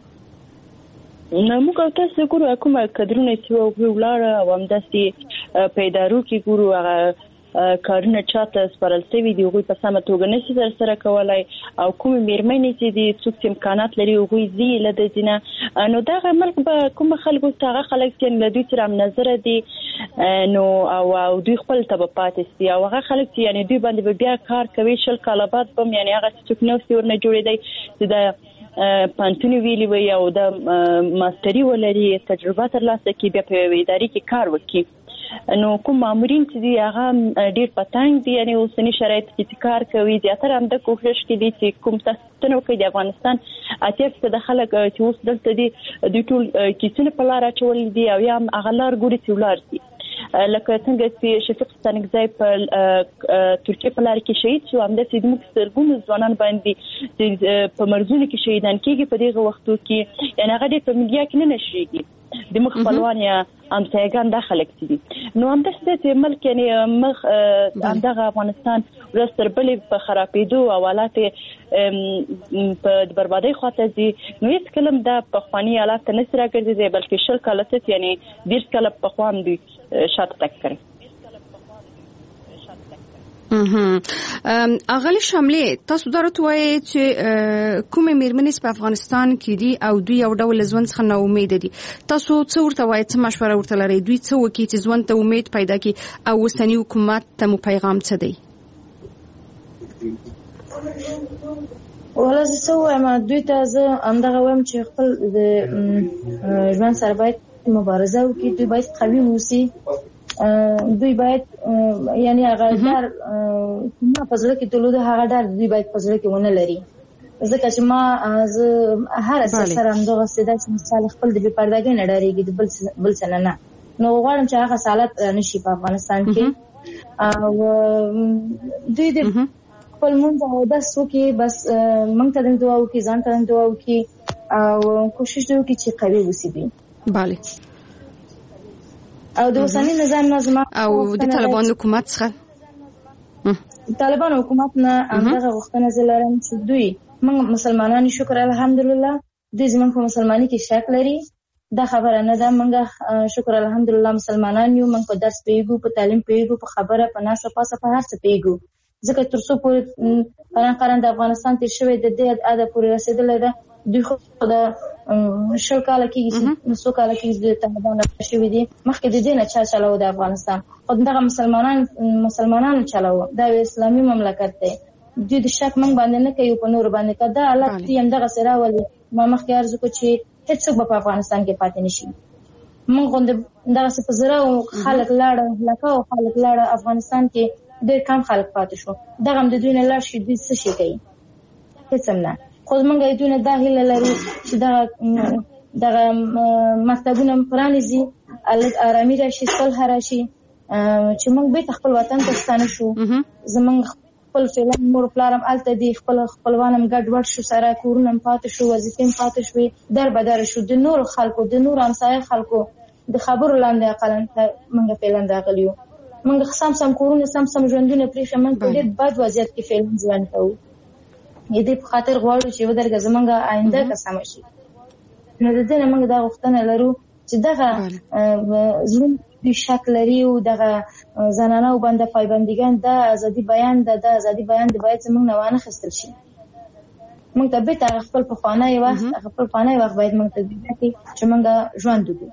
نو موږ تاسو ګورو کومه کډرونه چې ولاړ او همداسي پیدارو کې ګورو هغه کارونه چاته سپارل شوی دی هغه په سمه توګه نشي سره کولای او کوم میرمنې چې د څوک امکانات لري هغه زی له دینه نو دا ملک به کوم خلکو ته خلک چې له دوی سره نظر دي نو او دوی خپل طبقات سي او هغه خلک چې یعنی دوی باندې بیا کار کوي شل کاله بعد بم یعنی هغه څوک نو ورنه جوړې دی چې دا پانتونی ویلی وي او د ماستری ولري تجربه ترلاسه کی بیا په ادارې کې کار وکړي نو کوم مامورین چې دی هغه ډیر پتنګ دي یعنی اوسنی شرایط کې کار کوي زیاتره هم د کوښښ کوي چې کوم تاسو کوي د افغانستان اتیک څخه د خلک چې اوس دلته دي د ټول کیسونه په لار اچول دي او یا اغلار ګوري چې ولار دي لکه څنګه چې شفیق ستانګزی په ترکیه په لار کې شهید شو هم د سیدمو سرګونو ځوانان باندې په مرزونو کې شهیدان کېږي په دغه وختو کې یعنی هغه د میډیا کې نه نشریږي د مخ خپلوان یا امسایګان داخله کړي نو هم د ستې ملک یعنی مخ دغه افغانستان ورستر بلې په خرابېدو او حالات په بربادۍ خاطر دي نو هیڅ کلم د پخوانی حالات نه سره ګرځي بلکې شل کاله څه یعنی ډیر کله په خوام دي شاته تک کړي. اغلی شاملې تاسو درته وایي چې کومه میرمنې په افغانستان کې دي او دوی یو ډول ژوند څخه نا امید دي تاسو څه ورته وایي څه مشوره ورته لري دوی څه وکړي چې ژوند ته امید پیدا کړي او وسنی حکومت ته مو پیغام څه دی؟ ولا زه وایم دوی ته زه همدغه وایم چې خپل د ژوند سره باید مبارزه وکړي دوی باید قوي اوسي دوی باید یعنی هغه در ما پزړه کې تلو ده هغه در دوی باید پزړه کې ونه لري ځکه چې ما هر سره همدغه ساده مثال خپل د پردګۍ نه ډاریږي د بل څه نه نو غواړم چې هغه حالت نشي په افغانستان کې او دوی د خپل مونږ او د سوکي بس مونږ ته دعا وکړي ځان ته دعا وکړي او کوشش وکړي چې قوي وسی bale او د اوسنی نظام نظم او د طالبانو حکومت څخه طالبانو حکومت نه هغه وختونه زلرم چې دوی موږ مسلمانان شکر الحمدلله دوی زموږ په مسلمانۍ کې شک لري دا خبره نه ده موږ شکر الحمدلله مسلمانان یو موږ په درس پیګو په تعلیم پیګو په خبره په ناسه پاسه په هر څه پیګو ځکه تر څو په قران د افغانستان تیر شوی د دې اده پورې رسیدل ده دوی خو د شل کال کې نسو کال کې د طالبان شوې دي مخکې د دې نه چلاو د افغانستان خو دغه مسلمانانو چلاو دا اسلامي مملکت دی دوی د شک منګ باندې نه کوي په نور باندې کدا حالت یې دغه سره ولي ما مخکې ارزو کو چې هیڅ په افغانستان کې پاتې نشي موږ دغه څه په زړه او خلک لاړ لکه او خلک لاړ افغانستان کې ډېر کم خلک پاتې شو دغه د دوی نه لاړ شي دوی څه شي کوي هیڅ نه خو موږ دوی نه دا هیله لرو چې دغه مکتبونه پرانیزي آرامي راشي صلح راشي چې موږ به خپل وطن ته ستانه شو زمونږ خپل فعلا مور پلارم الته دي خپلوانم ګډ وډ شو سره کورونم پاتې شو وظیفې پاتې شوې در بدر شو د نور خلکو د نور همسایه خلکو د خبرو لاندې اقلن موږ فعلا راغلیو موږ سم کورونه سم ژوندونه پرې شمن په ډېر بد وضعیت کې فعلا ځوان کوو دې په خاطر غواړو چې ودرګه زمونږ آینده قسم شي نو د دې موږ دا غوښتنه لرو چې دغه زموږ شک لري او دغه زنانه او بنده پایبندګان د ازادي بیان د ازادي بیان د باید زموږ نه وانه خستل شي موږ ته به خپل په خوانای وخت باید موږ ته دې چې موږ ژوند وکړو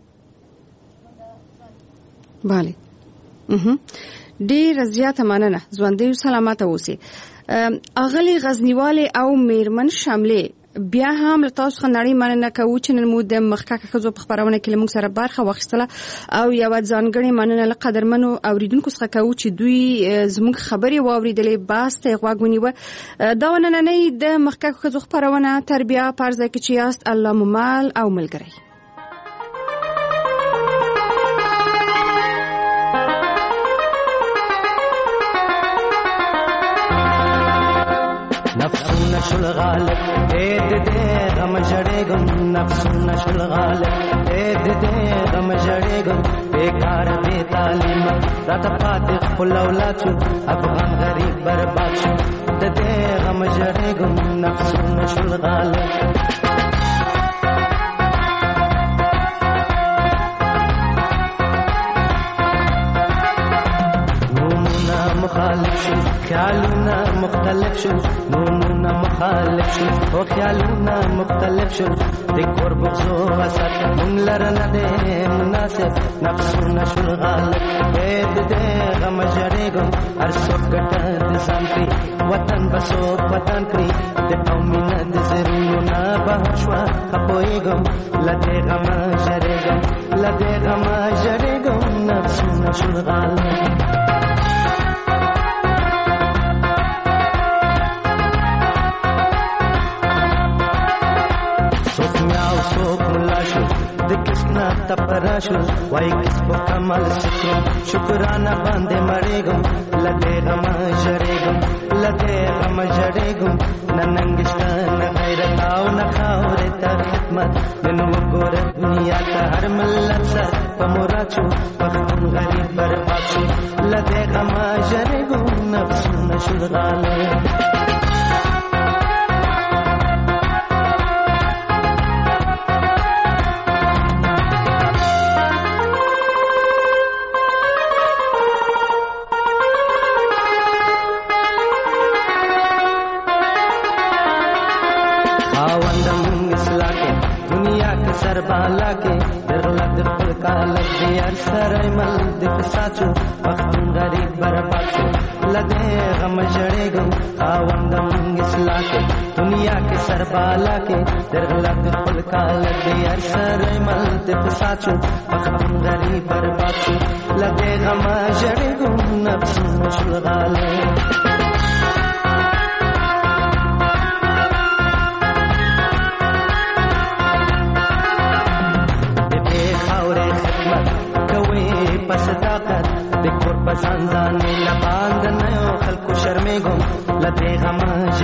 bale ډیر زیاته مننه ژوندۍ سلامت اوسئ اغلی غزنیواله او میرمن شامله بیا هم له تاسو خنړی مننه کوو چې نن مو د مخککه خزو په خبرونه کې موږ سره برخه واخیستله او یو ځانګړي مننه له قدرمنو اوریدونکو څخه کوو چې دوی زموږ خبري واوریدلې باس ته غوږونی و دا ونننې د مخککه خزو خبرونه تربیه پرځه کې چې یاست الله ممال او ملګری نفسونه شل غالب دې غم جړېګم نفسونه شل غالب دې غم جړېګم بیکار بے تعلیم راته پاتې خپل اولاد شو افغان غریب برباد شو دې غم جړېګم نفسونه شل غالب مخالف شو خیالونه مختلف شو نونونه مخالف شو او خیالونه مختلف شو د کور بغزو وسط مونږ لره نه دی مناسب نفسونه شو غالب دې غم جړېګم هر څوک ګټه د ځان کړي وطن بسو وطن کړي د قومینه د زرونو نه بهر شوه خپویږم لدې غم جړېګم نفسونه شو غالب کسنا تپراشو وای کس په کمال شکر شکرانه باندې مړېګم لدې غم جړېګم ننګشت نه غیرت او نه خاورې ته خدمت نن وګوره دنیا ته هر ملت سره په مراچو پښتون غریب برباد شو لدې غم جړېګم نفسونه شل غالب بالا کې درلد خپل کالک دی هر سره مل د ساتو پښتون غریب برباد شو لدې غم جړېګم خاوندم اصلاح کې دنیا کې سر بالا کې درلد خپل کالک دی هر سره مل د ساتو پښتون غریب برباد شو لدې غم جړېګم نفس مشل غالب صداقت د کور په ځان لباند نه خلکو شرمېګم لدې غم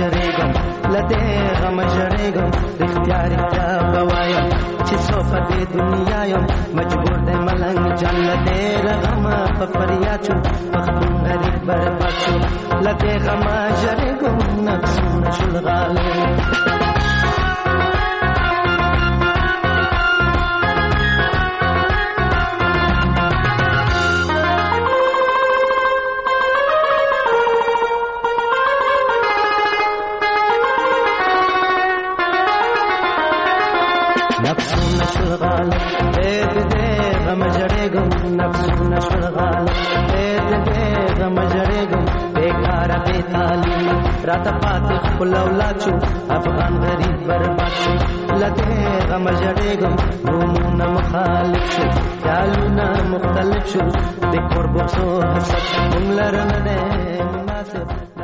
جړېګم اختیار بوایم چې څو په دې دنیا یم مجبور دی ملنګ جان لدې غم په فریاد شو پښتون غریب برباد شو لدې غم جړېګم نفسونه شل غالب غال دې غم جړېګم نفسونه شول غال دې غم جړېګم بیکار به تعلیم رات پاتې خپل اولاد شو افغان غریب برباد شو لته غم جړېګم رومونه مخالف شو خیالونه مختلف شو د قرب او حسد موږ لرنه ده مناسب